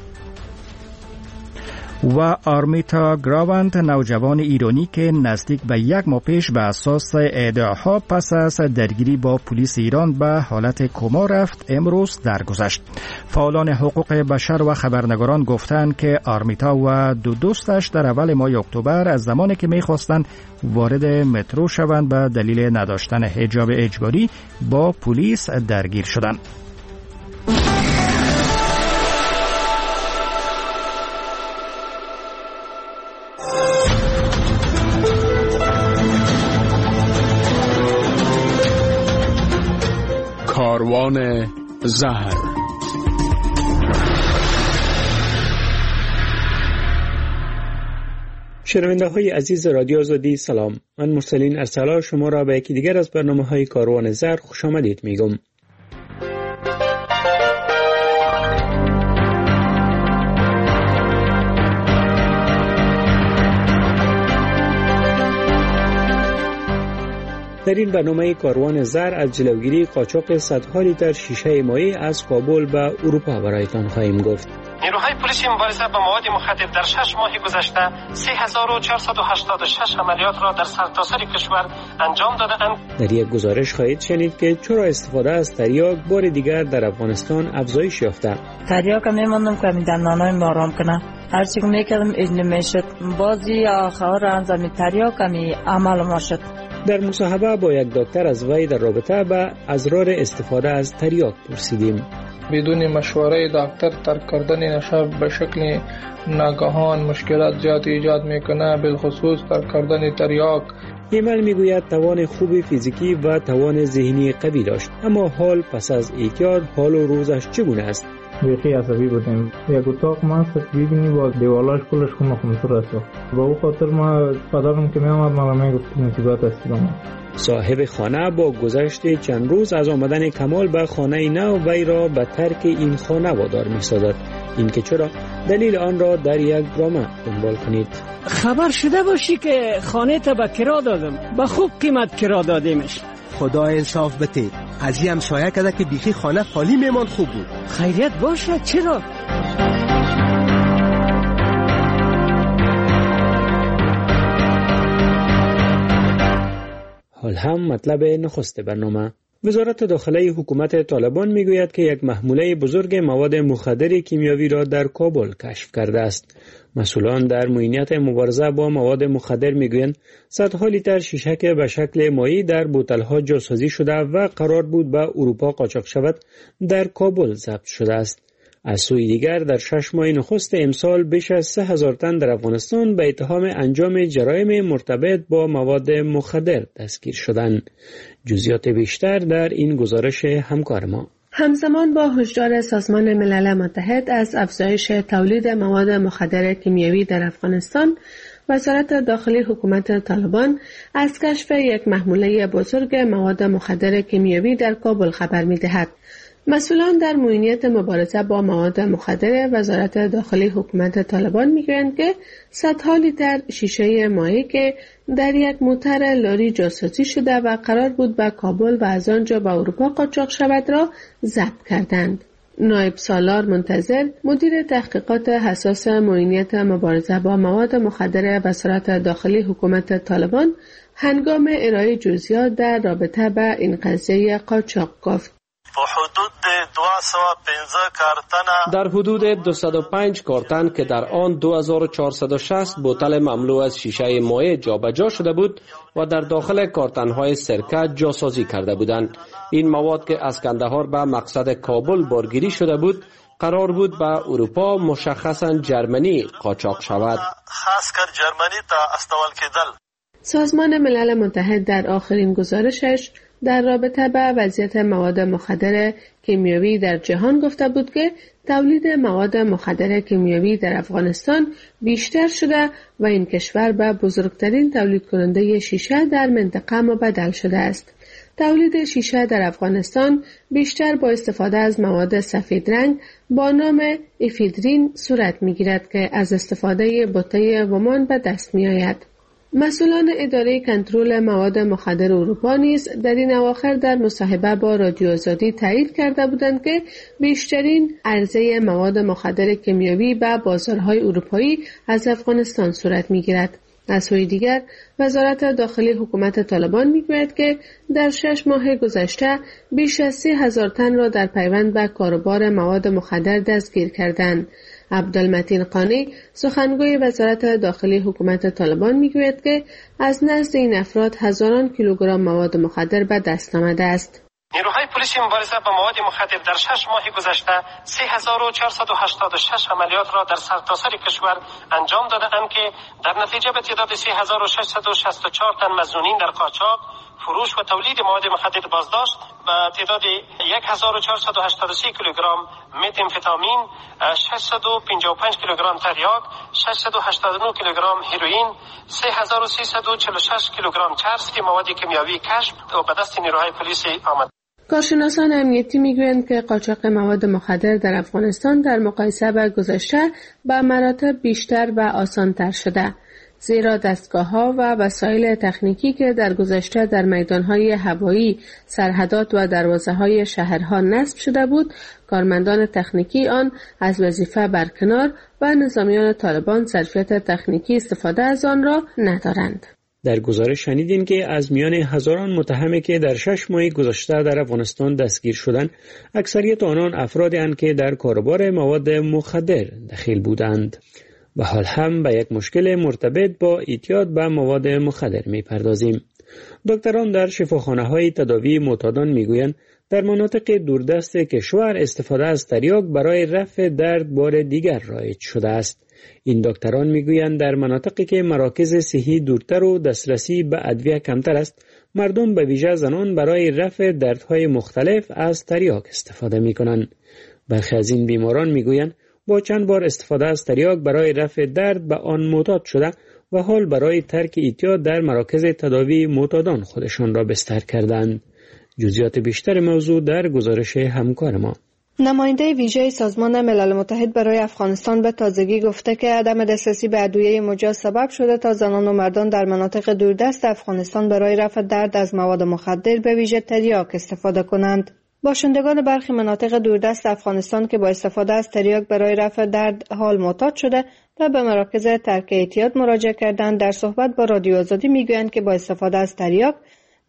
و آرمیتا گراوند، نوجوان ایرانی که نزدیک به 1 ماه پیش به اساس ادعاها پس از درگیری با پلیس ایران به حالت کما رفت، امروز درگذشت. فعالان حقوق بشر و خبرنگاران گفتند که آرمیتا و 2 دوستش در اول ماه اکتبر از زمانی که می‌خواستند وارد مترو شوند به دلیل نداشتن حجاب اجباری با پلیس درگیر شدند. کاروان زهر. شنونده های عزیز رادیو آزادی سلام. من مرسلین ارسلان شما را به یکی دیگر از برنامه های کاروان زهر خوش آمدید میگم. در این برنامه کاروان زر از جلوگیری قاچاق صدها لیتر شیشه مایع از کابل به اروپا برایتان خواهیم گفت. نیروهای پلیس مبارزه با مواد مخدر در 6 ماه گذشته 3486 عملیات را در سرتاسر کشور انجام دادند. در یک گزارش خواهید شنید که چرا استفاده از تریاک بار دیگر در افغانستان افزایش یافته. تریاک میموندم که می دندانای ما آرام کنه. هر چی میکردم اجن میشد. بازی آخر انجام تریاک می عمل ما شد. در مصاحبه با یک دکتر از وی در رابطه به اضرار استفاده از تریاک پرسیدیم. بدون مشوره دکتر ترک کردن نشه به شکل ناگهان مشکلات زیاد ایجاد میکنه، بالخصوص ترک کردن تریاک. ایمن میگوید توان خوب فیزیکی و توان ذهنی قوی داشت، اما حال پس از اعتیاد حال و روزش چگونه است؟ بیخی عصبی بودیم. یک اتاق ما ببینی با دیوالاش کلش خمسور است. با او خاطر ما پدرم که میامد ما میگفت مصیبت است ما. صاحب خانه با گذشت چند روز از آمدن کمال به خانه نو وی را به ترک این خانه وادار می‌سازد. این که چرا؟ دلیل آن را در یک برنامه دنبال کنید. خبر شده باشی که خانه تا به کرا دادم، به خوب قیمت کرا دادیمش. خدا انصاف بده. از این همسایه کده که بیخی خانه خالی میمان خوب بود. خیریت باشه چرا؟ حال هم مطلب نخست برنامه. وزارت داخله حکومت طالبان میگوید که یک محموله بزرگ مواد مخدر کیمیاوی را در کابل کشف کرده است. مسئولان در معینات مبارزه با مواد مخدر میگویند صدها لیتر شیشک به شکل مایی در بوتل‌ها جاسازی شده و قرار بود به اروپا قاچاق شود در کابل ضبط شده است. از سوی دیگر در 6 ماه نخست امسال بیش از 3000 تن در افغانستان به اتهام انجام جرایم مرتبط با مواد مخدر دستگیر شدند. جزئیات بیشتر در این گزارش همکار ما. همزمان با هشدار سازمان ملل متحد از افزایش تولید مواد مخدر کیمیاوی در افغانستان، وزارت داخلی حکومت طالبان از کشف یک محموله بزرگ مواد مخدر کیمیاوی در کابل خبر می‌دهد. مسئولان در معینات مبارزه با مواد مخدر وزارت داخلی حکومت طالبان میگویند که صدها لیتر شیشه مایی که در یک موتر لاری جاسازی شده و قرار بود به کابل و از آنجا به اروپا قاچاق شود را ضبط کردند. نایب سالار منتظر، مدیر تحقیقات حساس معینات مبارزه با مواد مخدر وزارت داخلی حکومت طالبان، هنگام ارائه جزئیات در رابطه با این قضیه قاچاق گفت: در حدود 205 کارتن که در آن 2460 بوتل مملو از شیشه مایع جابجا شده بود و در داخل کارتن‌های سرکه جاسازی کرده بودند. این مواد که از کندهار به مقصد کابل بارگیری شده بود، قرار بود به اروپا، مشخصاً جرمنی، قاچاق شود. سازمان ملل متحد در آخرین گزارشش در رابطه با وضعیت مواد مخدر کیمیاوی در جهان گفته بود که تولید مواد مخدر کیمیاوی در افغانستان بیشتر شده و این کشور به بزرگترین تولید کننده شیشه در منطقه مبدل شده است. تولید شیشه در افغانستان بیشتر با استفاده از مواد سفید رنگ با نام افیدرین صورت می‌گیرد که از استفاده بوته ومان به دست می‌آید. مسئولان اداره کنترل مواد مخدر اروپا نیز در این اواخر در مصاحبه با رادیو آزادی تایید کرده بودند که بیشترین عرضه مواد مخدر کیمیاوی به بازارهای اروپایی از افغانستان صورت می‌گیرد. از سوی دیگر وزارت داخلی حکومت طالبان می‌گوید که در 6 ماه گذشته بیش از 30,000 تن را در پیوند به کاروبار مواد مخدر دستگیر کردند. عبدالمتین قانی، سخنگوی وزارت داخلی حکومت طالبان میگوید که از نزد این افراد هزاران کیلوگرم مواد مخدر به دست آمده است. نیروهای پلیس مبارزه با مواد مخدر در 6 ماه گذشته 3486 عملیات را در سرتاسر کشور انجام داده‌اند که در نتیجه به تعداد 3664 تن مظنونین در قاچاق، فروش و تولید مواد مخدر بازداشت، به تعداد 1483 کیلوگرم متامفتامین، 655 کیلوگرم تریاک، 689 کیلوگرم هروئین، 3346 کیلوگرم چرس مواد کیمیاوی کشف و به دست نیروهای پلیس آمد. کارشناسان امنیتی میگویند که قاچاق مواد مخدر در افغانستان در مقایسه با گذشته به مراتب بیشتر و آسان‌تر شده، زیرا دستگاه‌ها و وسایل تکنیکی که در گذشته در میدان‌های هوایی، سرحدات و دروازه‌های شهرها نصب شده بود، کارمندان تکنیکی آن از وظیفه برکنار و نظامیان طالبان ظرفیت تکنیکی استفاده از آن را ندارند. در گزارش شنیدین که از میان هزاران متهمی که در 6 ماه گذشته در افغانستان دستگیر شدند، اکثریت آنان افرادی اند که در کاروبار مواد مخدر دخیل بودند. و حال هم به یک مشکل مرتبط با اعتیاد به مواد مخدر می‌پردازیم. دکتران در شفاخانه‌های تداوی معتادان می‌گویند در مناطق دوردست کشور استفاده از تریاک برای رفع درد بار دیگر رایج شده است. این دکتران می‌گویند در مناطقی که مراکز صحی دورتر و دسترسی به ادویه کمتر است، مردم به ویژه زنان برای رفع دردهای مختلف از تریاک استفاده می‌کنند. برخی از این بیماران می‌گویند با چند بار استفاده از تریاک برای رفع درد به آن معتاد شده و حال برای ترک اعتیاد در مراکز تداوی معتادان خودشان را بستر کردند. جزئیات بیشتر موضوع در گزارش همکار ما. نماینده ویژه سازمان ملل متحد برای افغانستان به تازگی گفته که عدم دسترسی به ادویه مجاز سبب شده تا زنان و مردان در مناطق دوردست افغانستان برای رفع درد از مواد مخدر به ویژه تریاک استفاده کنند. باشندگان برخی مناطق دوردست افغانستان که با استفاده از تریاک برای رفع درد حال معتاد شده و به مراکز ترک اعتیاد مراجعه کردند، در صحبت با رادیو آزادی میگویند که با استفاده از تریاک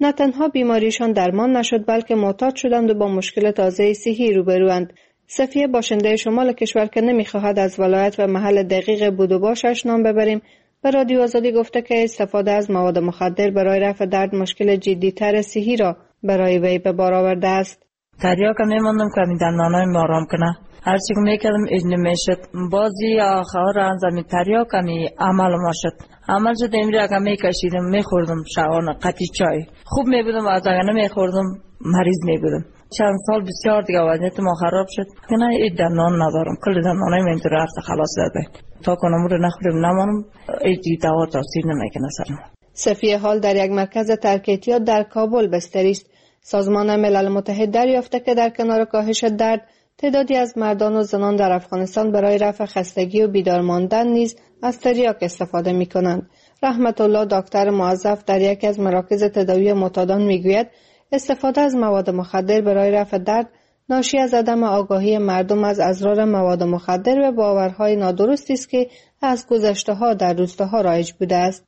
نه تنها بیماریشان درمان نشد بلکه معتاد شدند و با مشکل تازه صحی روبروند. صفیه باشنده شمال کشور که نمیخواهد از ولایت و محل دقیق بود و باشش نام ببریم به رادیو آزادی گفته که استفاده از مواد مخدر برای رفع درد مشکل جدی‌تر صحی را برای وی به بار آورده است. تریاک میموندم که می دندانایم آرام کنه. هرچی که میکردم اج نمیشد. بازی آخر انجام تریاک می عمل ماشد. عمل شد امروز که میکشیدم میخوردم شبانه قطی چای. خوب میبودم از اگر نمیخوردم مریض میبودم. چند سال بسیار دیگه وضعیت ما خراب شد. که نه اید دندان ندارم. کل دندانایم اینطور رفت خلاص داده. تا کنم رو نخورم نمانم ایدی دوا تاثیر نمیکنه سرم. صفیه حال در یک مرکز ترک اعتیاد در کابل بستری است. سازمان ملل متحد دریافته که در کنار کاهش درد تعدادی از مردان و زنان در افغانستان برای رفع خستگی و بیدار ماندن نیز از تریاک استفاده می کنند. رحمت الله دکتر موظف در یکی از مراکز تداوی معتادان می گوید استفاده از مواد مخدر برای رفع درد ناشی از عدم آگاهی مردم از اضرار مواد مخدر و باورهای نادرستی است که از گذشته‌ها در روستاها رایج بوده است.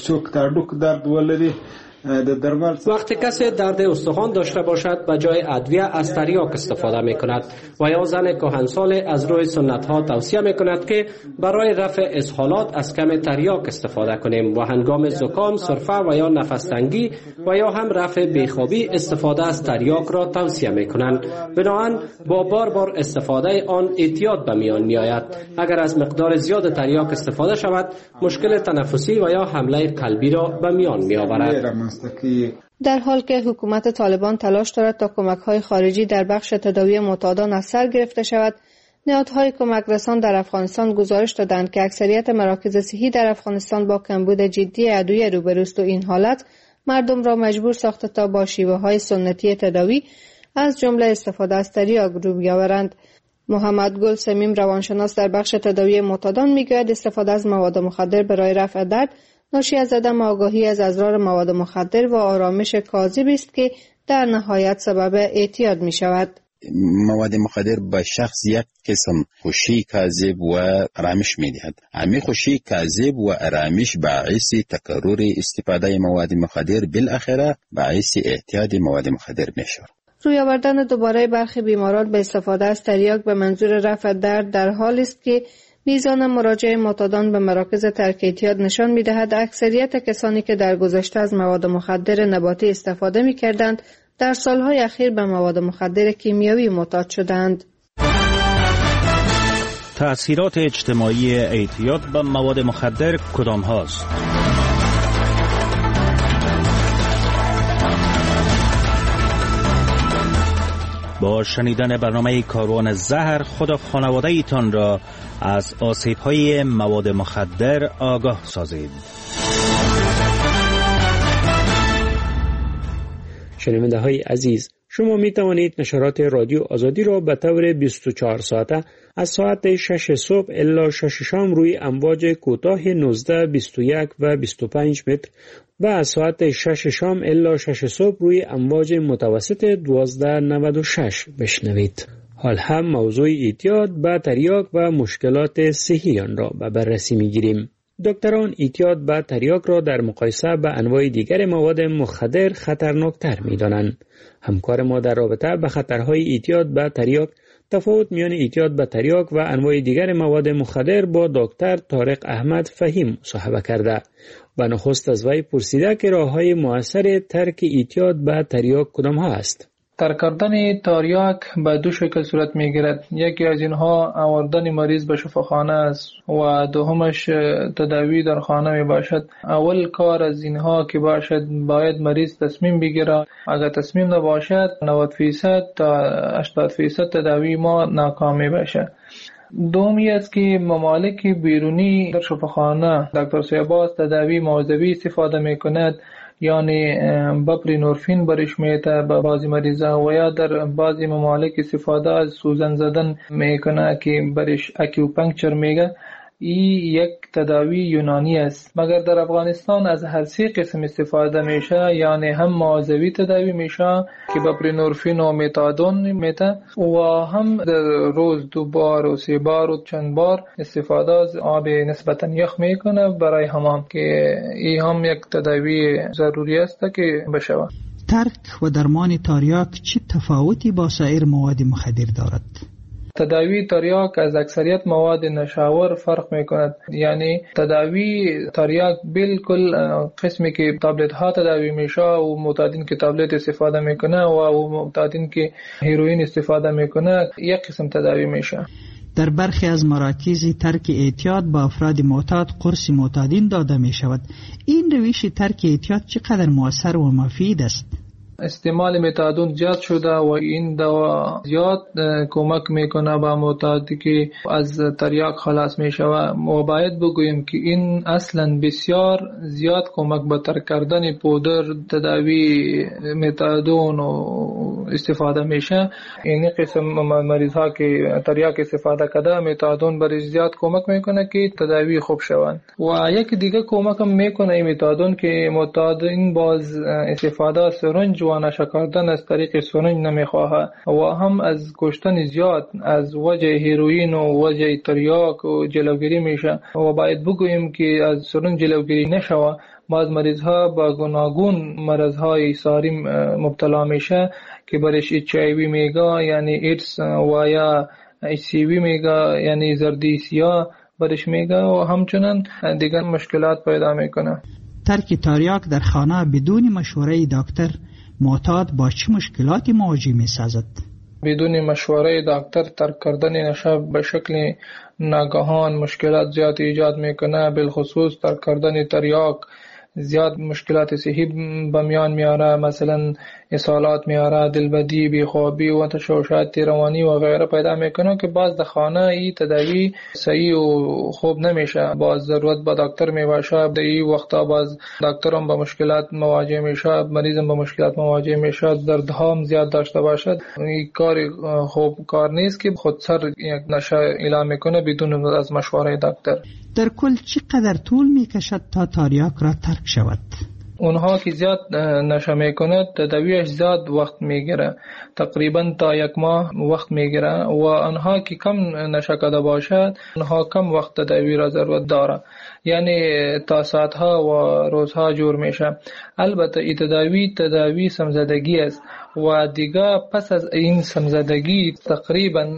وقتی کسی درد استخوان داشته باشد به جای ادویه از تریاک استفاده می کند و یا زن کهنسال از روی سنت ها توصیه می کند که برای رفع اسهالات از کم تریاک استفاده کنیم و هنگام زکام، سرفه و یا نفس تنگی و یا هم رفع بیخوابی استفاده از تریاک را توصیه می کنند. بنابراین با بار استفاده آن اعتیاد به میان می آید. اگر از مقدار زیاد تریاک استفاده شود مشکل تنفسی و یا حمله قلبی را به میان می آورد. در حال که حکومت طالبان تلاش دارد تا کمک‌های خارجی در بخش تداوی معتادان از سر گرفته شود، نهادهای کمک رسان در افغانستان گزارش دادند که اکثریت مراکز صحی در افغانستان با کمبود جدی ادویه روبروست و این حالت مردم را مجبور ساخته تا با شیوه‌های سنتی تداوی از جمله استفاده از تریاک رو بیاورند. محمد گل سمیم روانشناس در بخش تداوی معتادان میگوید استفاده از مواد مخدر برای رفع درد ناشی از عدم آگاهی از اضرار مواد مخدر و آرامش کاذبی است که در نهایت سبب اعتیاد می شود. مواد مخدر به شخص یک قسم خوشی کاذب و آرامش می دهد. همین خوشی کاذب و آرامش باعث تکرار استفاده مواد مخدر بالاخره باعث اعتیاد مواد مخدر می شود. روی آوردن دوباره برخی بیماران به استفاده از تریاک به منظور رفع درد در حالی است که میزان مراجعه معتادان به مراکز ترک اعتیاد نشان می‌دهد اکثریت کسانی که در گذشته از مواد مخدر نباتی استفاده می‌کردند در سالهای اخیر به مواد مخدر کیمیایی معتاد شدند. تأثیرات اجتماعی اعتیاد به مواد مخدر کدام هاست؟ با شنیدن برنامه کاروان زهر خود و خانواده ایتان را از آسیب‌های مواد مخدر آگاه سازید. شنونده های عزیز، شما می توانید نشرات رادیو آزادی را به طور 24 ساعته از ساعت 6 صبح الی 6 شام روی امواج کوتاه 19, 21 و 25 متر و از ساعت 6 شام الی 6 صبح روی امواج متوسط 1296 بشنوید. حال هم موضوع اعتیاد به تریاک و مشکلات صحی آن را به بررسی می‌گیریم. دکتران اعتیاد به تریاک را در مقایسه با انواع دیگر مواد مخدر خطرناکتر می‌دانند. همکار ما در رابطه به خطرهای اعتیاد به تریاک، تفاوت میان اعتیاد به تریاک و انواع دیگر مواد مخدر با دکتر طارق احمد فهیم مصاحبه کرده و نخست از وی پرسیده که راه‌های مؤثر ترک اعتیاد به تریاک کدام ها است. ترک کردن تریاک به دو شکل صورت میگیرد. یکی از اینها آوردن مریض به شفاخانه است و دومش تداوی در خانه می باشد. اول کار از اینها که باشد باید مریض تصمیم بگیرد. اگر تصمیم نباشد 90% تا 80% تداوی ما ناکام می باشد. دومی است که ممالک بیرونی در شفاخانه دکتر سیباز تداوی موضوعی استفاده می کند، یعنی بپرینورفین برش میته به بعضی مریضا و یا در بعضی ممالک استفاده از سوزن زدن میکنه که برش اکیوپنکچر میگه. این یک تداوی یونانی است، مگر در افغانستان از هر سه قسم استفاده میشه، یعنی هم معاوضوی تداوی میشه که بپرینورفین و متادون میته و هم در روز 2 بار و 3 بار و چند بار استفاده از آب نسبتا یخ میکنه برای حمام که این هم یک تداوی ضروری است که بشه. ترک و درمان تریاک چه تفاوتی با سایر مواد مخدر دارد؟ تداوی تریاک از اکثریت مواد نشاور فرق میکند، یعنی تداوی تریاک بالکل قسمی که تابلت ها تداوی میشه و معتادین که تابلت استفاده میکنه و معتادین که هیروئین استفاده میکنه یک قسم تداوی میشه. در برخی از مراکز ترک اعتیاد با افراد معتاد قرص معتادین داده می شود. این روش ترک اعتیاد چقدر مؤثر و مفید است؟ استعمال متادون زیاد شده و این دوا زیاد کمک میکنه به معتادی که از تریاک خلاص میشه و باید بگویم که این اصلا بسیار زیاد کمک به ترک کردن پودر تداوی متادون و استفاده میشه. این قسم مریض ها که تریاک استفاده کرده متادون برای زیاد کمک میکنه که تداوی خوب شوند و یک دیگه کمک هم میکنه این متادون که معتادین باز استفاده سرنج و نشه کردن از طریق سرنج نمیخواه و هم از کشتن زیاد از وجه هیروئین و وجه تریاک و جلوگیری میشه و باید بگوییم که از سرنج جلوگیری نشوه. بعض مریض ها با گوناگون مرض های ساری مبتلا میشه که برش HIV میگه یعنی ایدز و یا HCV میگه یعنی زردی سیاه برش میگه و همچنان دیگر مشکلات پیدا میکنه. ترک تریاک در خانه بدون مشوره دکتر معتاد با چه مشکلاتی مواجه می سازد؟ بدون مشوره دکتر ترک کردن نشه به شکل ناگهان مشکلات زیاد ایجاد میکنه، بالخصوص ترک کردن تریاک زیاد مشکلات صحی به میان میاره، مثلا اسهالات میاره، دلبدی، بیخوابی و تشوشات روانی و غیره پیدا میکنه که باز در خانه این تداوی صحیح و خوب نمیشه، باز ضرورت به دکتر میباشه. در این وقتا باز دکتر هم با مشکلات مواجه میشه، مریض هم با مشکلات مواجه میشه، دردها هم زیاد داشته باشد. این کار خوب کار نیست که خود سر یک نشه اعلام میکنه بدون از مشوره دکتر. در کل چقدر طول میکشد تا تریاک را ترک شود؟ اونها که زیاد نشه میکنه تداویش زیاد وقت میگیره، تقریبا تا 1 ماه وقت میگیره و آنها که کم نشه کرده باشد اونها کم وقت تداوی را ضرورت داره، یعنی تا ساعتها و روزها جور میشه. البته این تداوی سمزدگی است و دیگه پس از این سمزدگی تقریبا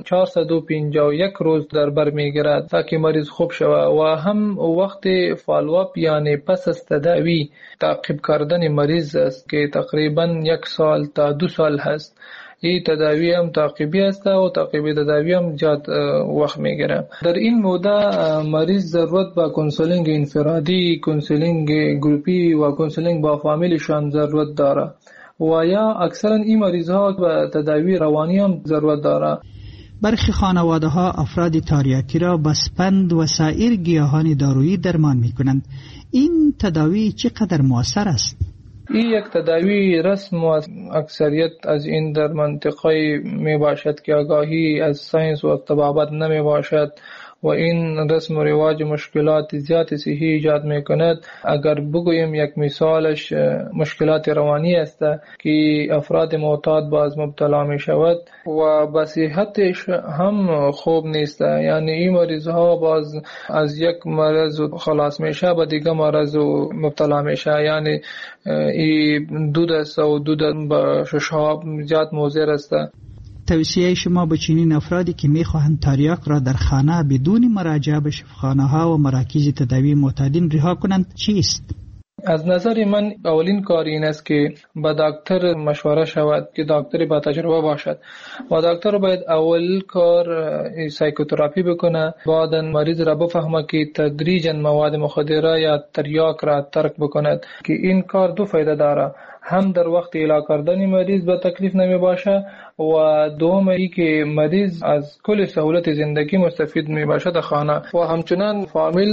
451 روز در بر میگیرد تا که مریض خوب شود و هم وقت فالوآپ یعنی پس از تداوی تعقیب کردن مریض است که تقریبا 1 سال تا 2 سال هست. این تداوی هم تعقیبی است و تعقیبی تداوی هم زیاد وقت میگیره. در این مدت مریض ضرورت با کنسولینگ انفرادی، کنسولینگ گروپی و کنسولینگ با فامیلشان ضرورت داره و یا اکثرا این مریض ها به تداوی روانی هم ضرورت داره. برخی خانواده ها افراد تریاکی را با سپند و سایر گیاهان دارویی درمان می کنند. این تداوی چقدر مؤثر است؟ این یک تداوی رسم و اکثریت از این در منطقه می باشد که آگاهی از ساینس و طبابت نمی باشد و این رسم و رواج مشکلات زیاد صحی ایجاد می کند. اگر بگویم یک مثالش مشکلات روانی است که افراد معتاد باز مبتلا می شود و به صحتش هم خوب نیست، یعنی این مریض ها باز از یک مرض خلاص میشه به دیگه مرض مبتلا میشه، یعنی این دود است و دود به ششها زیاد مضر است. توصیه شما به چنین افرادی که میخواهند تریاک را در خانه بدون مراجعه به شفاخانه ها و مراکز تداوی معتادین رها کنند چیست؟ از نظر من اولین کار این است که با دکتر مشوره شود که دکتری با تجربه باشد و دکتر باید اول کار سایکوتراپی بکنه، بعدا مریض را بفهمه که تدریجا مواد مخدره یا تریاک را ترک بکند که این کار 2 فایده داره. هم در وقت اعلام کردن مریض به تکلیف نمی باشه و دوم ای که مریض از کل سهولت زندگی مستفید می باشه در خانه و همچنان فامیل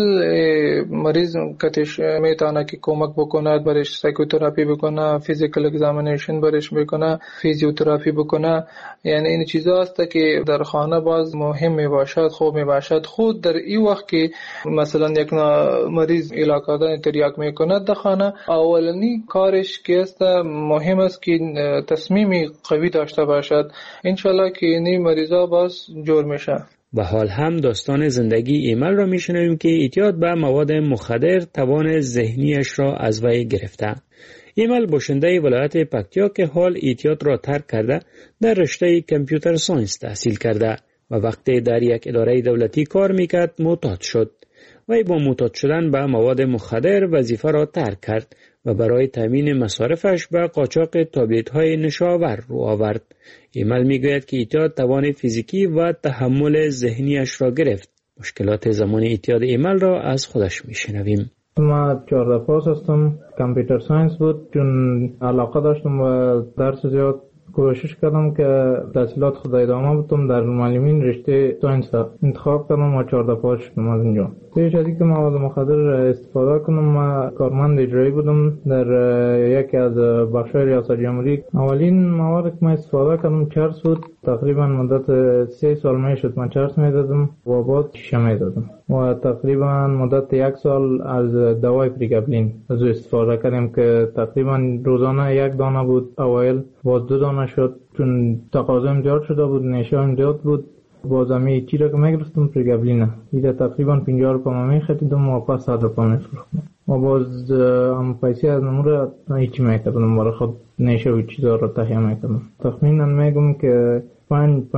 مریض کتش میتونه که کمک بکنه برش سایکوتراپی بکنه، فیزیکال اگزامینیشن برش بکنه، فیزیوتراپی بکنه. یعنی این چیزا است که در خانه باز مهم می باشد، خوب می باشد. خود در این وقت که مثلا یک مریض اعلام کردن تریاک میکنه در خانه، اولنی کارش که است مهم است که تصمیمی قوی داشته باشد. انشالله که این مریضا باز جور میشه. و حال هم داستان زندگی ایمل را میشنویم که اعتیاد به مواد مخدر توان ذهنیش را از وی گرفته. ایمل باشنده ولایت پکتیا که حال اعتیاد را ترک کرده در رشته کامپیوتر ساینس تحصیل کرده و وقتی در یک اداره دولتی کار میکرد معتاد شد. وی با معتاد شدن به مواد مخدر وظیفه را ترک کرد و برای تامین مصارفش به قاچاق تابلت‌های نشاور رو آورد. ایمل میگوید که اعتیاد توان فیزیکی و تحمل ذهنیش را گرفت. مشکلات زمان اعتیاد ایمل را از خودش میشنویم. ما 14 پاس هستم، کامپیوتر ساینس بود، چون علاقه داشتم و درس زیاد کوشش کردم که تحصیلات خود ادامه بدم. در معلمین رشته ساینس انتخاب کردم و 14 پاس شدم از اینجا. پیش از اینکه مواد مخدر استفاده کنم، ما کارمند اجرایی بودم در یکی از بخش‌های ریاست جمهوری. اولین مواد که ما استفاده کردم چرس بود. تقریبا مدت 3 سال میشد من چرس میدادم و بعد شیشه میدادم و تقریبا مدت 1 سال از دوای پریگابلین از استفاده کردم که تقریبا روزانه 1 دانه بود. اوایل بعد 2 دانه شد چون تقاضا زیاد شده بود، نشان زیاد بود. بازمی چی را که میگرفتم پریگابلینه ایده تقریبا 50 روپا میخریدم و پس 100 روپا میفروختم و باز هم پیسه از نمور هیچی میکردم برای خود نشه و چیزا را تهیه میکردم. تخمینا میگم که 5.5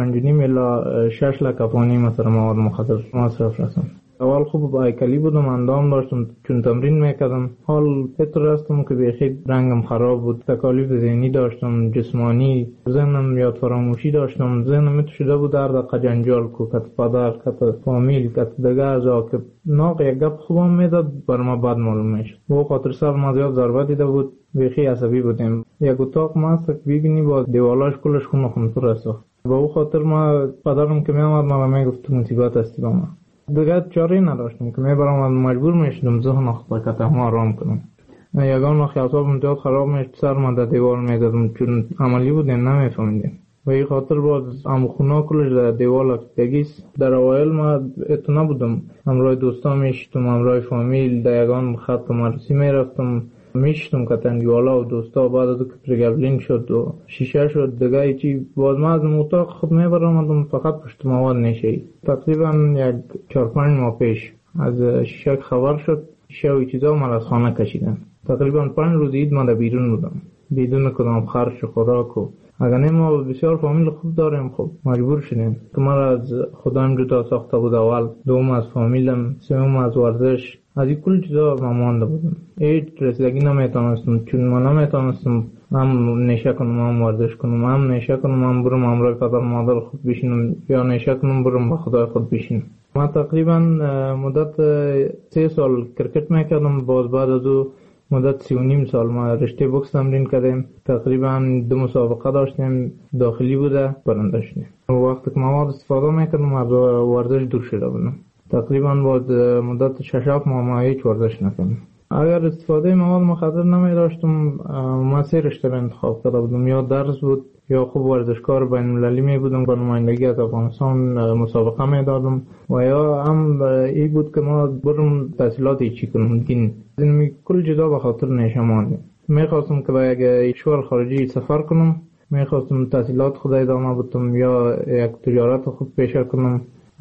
الی 6 لک افغانی مثلا مواد مخدر مصرف رسم. اول خوب هیکلی بودم، اندام داشتم چون تمرین میکردم. حال فطر هستم که بیخی رنگم خراب بود، تکالیف ذهنی داشتم، جسمانی، ذهنم یاد فراموشی داشتم. ذهنم میت شده بود در دقیقه جنجال کو، کت پدر، کت فامیل، کت دگه ازا که ناق یک گپ خوبم میداد بر ما بد معلوم میشد. و خاطر سر ما زیاد ضربه دیده بود، بیخی عصبی بودیم. یک اتاق ما است که ببینی با دیوالاش کلش خون پر است. با او خاطر ما پدرم که میامد ما میگفت تو مصیبت هستی با ما. دیگه چاره نداشتم که میبرم مجبور میشدم ذهن خود که تمام آرام کنم. یگان وقت اعصابم زیاد خراب میشد سر من در دیوار میدادم چون عملی بودیم نمیفهمیدیم و این خاطر باز خونه کلش در دیوار لگیس. در اوایل ما اتنا بودم، همراه دوستا میشتم، همراه فامیل در یگان خط مرسی میرفتم میشتم که تندیوالا و دوستا. بعد از که پریگابلین شد و شیشه شد دیگه چی باز ما از اتاق خود میبرم فقط پشت مواد نشه. تقریبا 4-5 ماه پیش از شیشه خبر شد، شیشه و چیزا من از خانه کشیدم. تقریبا 5 روز عید من در بیرون بودم بدون کدام خرج و خوراک و اگر نه ما بسیار فامیل خوب داریم خب مجبور شدیم که ما را از خودم جدا ساخته بود. اول دوم از فامیلم، سوم از ورزش، از این کل چیزا مانده بودم. هیچ رسیدگی نمیتونستم چون من نمیتونستم هم نشه کنم، هم ورزش کنم، هم نشه کنم، هم برم همراه پدر مادر خود بشینم یا نشه کنم برم با خدای خود بشینم. ما تقریبا مدت 3 سال کرکت میکردم. باز بعد از او مدت 3.5 سال ما رشته بوکس تمرین کردیم. تقریبا 2 مسابقه داشتیم، داخلی بوده، برنده شدیم. وقتی که مواد استفاده میکردم از ورزش دور شده بودم. تقریبا بعد مدت 6 ماه ما هیچ ورزش نکردم. اگر استفاده مواد مخدر نمی داشتم ما 3 رشته را انتخاب کرده بودم، یا درس بود یا خوب ورزشکار بین المللی می بودم، با نمایندگی از افغانستان مسابقه می دادم و یا هم این بود که ما برم تحصیلات چی کنم دین. این کل جدا به خاطر نشمان میخواستم که با یک کشور خارجی سفر کنم، میخواستم تحصیلات خود ادامه بدم یا یک تجارت خود پیشه کنم.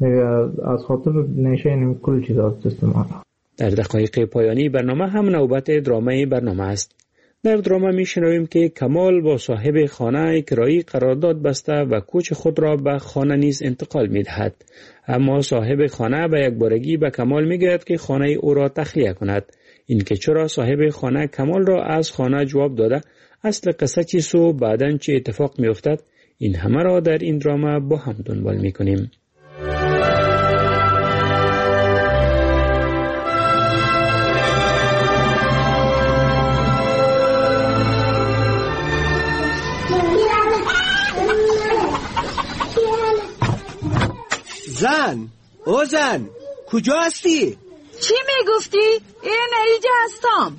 از خاطر نشه این کل چیزا استعمال. در دقایق پایانی برنامه هم نوبت درامه برنامه است. در درامه میشنویم که کمال با صاحب خانه کرایی قرارداد بسته و کوچ خود را به خانه نیز انتقال میدهد. اما صاحب خانه به یک بارگی به کمال میگوید که خانه او را تخلیه کند. اینکه چرا صاحب خانه کمال را از خانه جواب داده، اصل قصه چیست و بعداً چه اتفاق میافتد، این همه را در این درامه با هم دنبال میکنیم. اوزن کجا هستی؟ چی میگفتی؟ این اینجا هستم.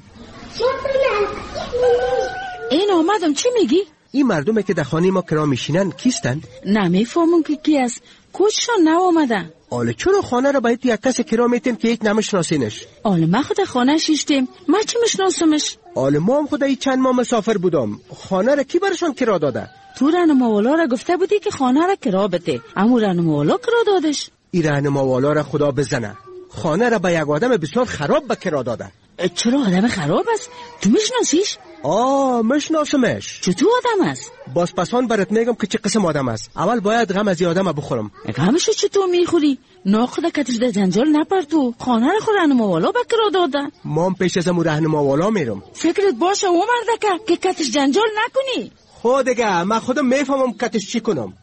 این آمدم. چی میگی؟ این مردمی که در خانه ما کرا میشینن کیستن؟ نمیفهمم که کی است. کوچشان نو آمدن. آله چرا خانه را باید یک کس کرا میتیم که یک نمیشناسینش؟ آله ما خود خانه شیشتیم. ما چی میشناسمش؟ آله ما هم خود چند ماه مسافر بودم. خانه را کی برشان کرا داده؟ تو رهنماوالا را گفته بودی که خانه را کرا بده. اما رهنماوالا کرا دادش. این رهنماوالا را خدا بزنه. خانه را به یک آدم بسیار خراب به کرا داده. چرا آدم خراب است؟ تو میشناسیش؟ میشناسمش. چطور آدم است؟ باز پسان برات میگم که چه قسم آدم است. اول باید غم از این آدم بخورم. غمشو چطور میخوری؟ ناخدا کتش در جنجال نپرتو. خانه را خود رهنماوالا به کرا داده. ما هم پیش از امو رهنماوالا میرم. فکرت باشه او مردکه که کتش جنجال نکنی. خود دیگه من خودم میفهمم کتش چی کنم.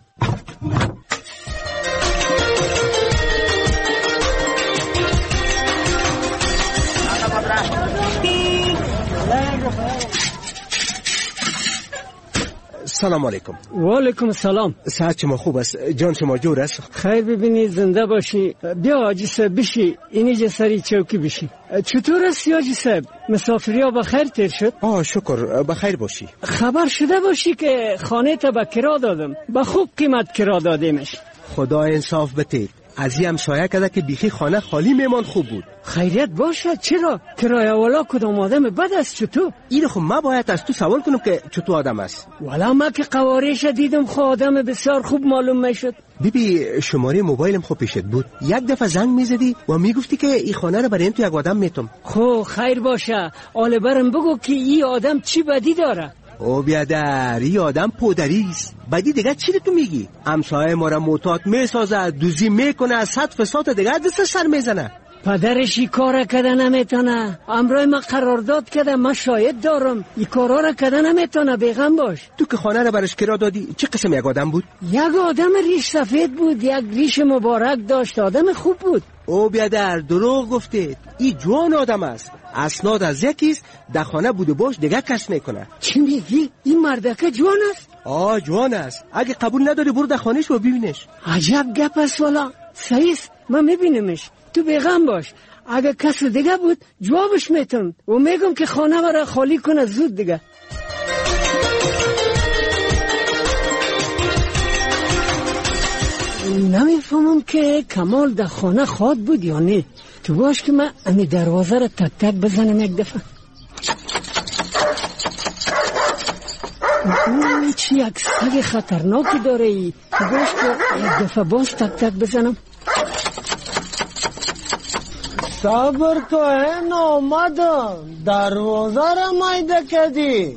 سلام علیکم. و علیکم سلام. صحت شما خوب است؟ جان شما جور است؟ خیر ببینی زنده باشی. بیا حاجی صاحب بشی اینجا سری چوکی بشی. چطور است حاجی صاحب؟ مسافری ها بخیر تیر شد؟ شکر بخیر باشی. خبر شده باشی که خانه تا به کرا دادم. به خوب قیمت کرا دادیمش. خدا انصاف بده. از این همسایه کده که بیخی خانه خالی میمان خوب بود. خیریت باشه. چرا؟ کرایه والا کدام آدم بد است چطور؟ این خب من باید از تو سوال کنم که چطور آدم است. والا من که قوارش دیدم خود آدم بسیار خوب معلوم میشد. بیبی شماره موبایلم خوب پیشت بود. یک دفعه زنگ میزدی و میگفتی که این خانه رو برای این تو یک آدم میتم. خب خیر باشه. آله برم بگو که این آدم چی بدی داره. او بیادر این آدم پودریست. بدی دیگه چی تو میگی؟ همسایه ما را معتاد میسازه، دوزی میکنه، صد فساد دیگه دست سر میزنه. پدرش این کار کده نمیتونه. امروز ما قرارداد کده. من شاید دارم این کارا را کده نمیتونه. بیغم باش. تو که خانه را برش کرا دادی چه قسم یک آدم بود؟ یک آدم ریش سفید بود. یک ریش مبارک داشت. آدم خوب بود. او بیادر دروغ گفته. این جوان آدم است. اسناد از یکیست در خانه بوده باش دیگه کس میکنه. چی میگی؟ این مردکه جوان است؟ جوان است. اگه قبول نداری برو در خانهش و ببینش. عجب گپ است والا. صحیح است. من میبینمش. تو بیغم باش. اگه کس دیگه بود جوابش میتونم و میگم که خانه برای خالی کنه زود دیگه. نمیفهمم که کمال در خانه خواد بود یا نه. تو باش که من امی دروازه را تک تک بزنم یک دفعه. چی یک سگ خطرناکی داره ای. تو باش که یک دفعه باش تک تک بزنم. صبر تو این آمدم. دروازه را مایده کردی.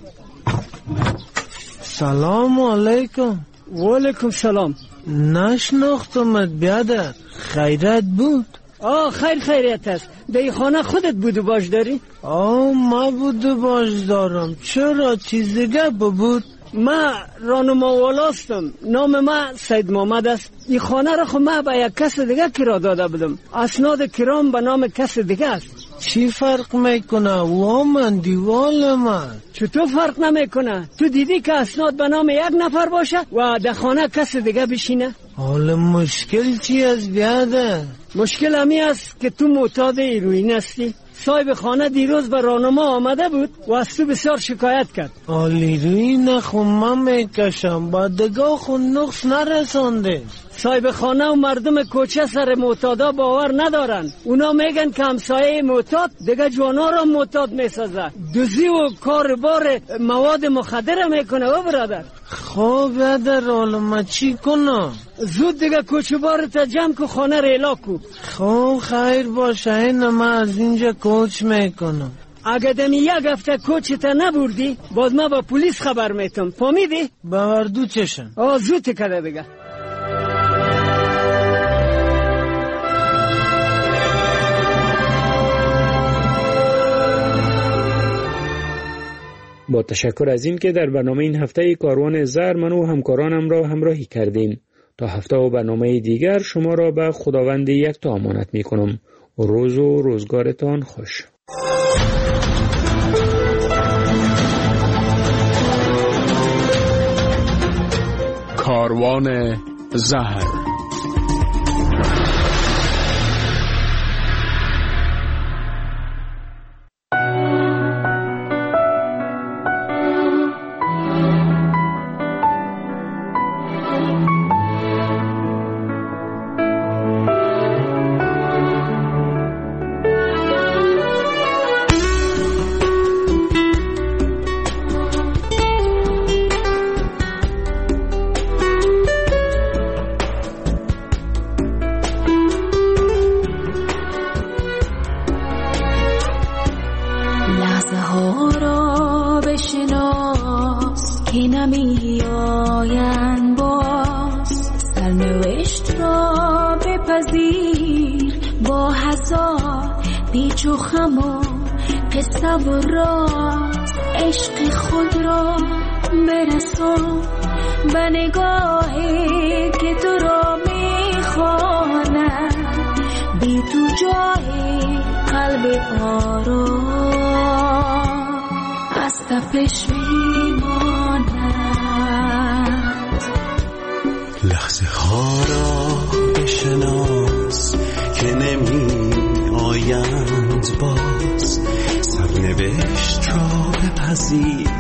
سلام علیکم. و علیکم سلام. نشناختمت بیادر. خیرت بود؟ خیریت است. در خانه خودت بود و باش داری؟ ما بود و باش دارم. چرا چیز دیگه بود؟ ما رهنماوالاستم. نام ما سید محمد است. این خانه را خود ما به یک کس دیگه کرا داده بودم. اسناد کرام به نام کس دیگه است. چی فرق میکنه؟ من دیوال من. چطور فرق نمیکنه؟ تو دیدی که اسناد به نام یک نفر باشه و در خانه کس دیگه بشینه؟ حالا مشکل چی است بیاده؟ مشکل همی است که تو معتاد هیروئین هستی. صاحب خانه دیروز به راهنما آمده بود و از تو بسیار شکایت کرد. هیروئین خو من میکشم. با دگاه خو نقص نرسانده. صاحب خانه و مردم کوچه سر معتادا باور ندارن. اونا میگن که همسایه معتاد دیگه جوانا را معتاد میسازه. دوزی و کار بار مواد مخدر میکنه و برادر. خب بیادر حالا من چی کنم؟ زود دیگه کوچه بارت جمع که خانه را اعلا کو. خب خیر باشه. این من از اینجا کوچ میکنم. اگه دمی یک هفته کوچت نبردی باز ما با پلیس خبر میتم. فهمیدی؟ باوردو چشم. زود کده دیگه. با تشکر از این که در برنامه این هفته کاروان زر من و همکارانم را همراهی کردین. تا هفته و برنامه دیگر شما را به خداوند یکتا امانت می کنم. روز و روزگارتان خوش. کاروان زهر. بشناس که نمی آیند باز، سرنوشت را بپذیر با هزار پیچ و خم و قصه و راز. عشق خود را برسان به نگاهی که تو را میخواند، بی تو جای قلب آرام از تپش میماند. لحظه ها را بشناس که نمی آیند باز، سرنوشت را بپذیر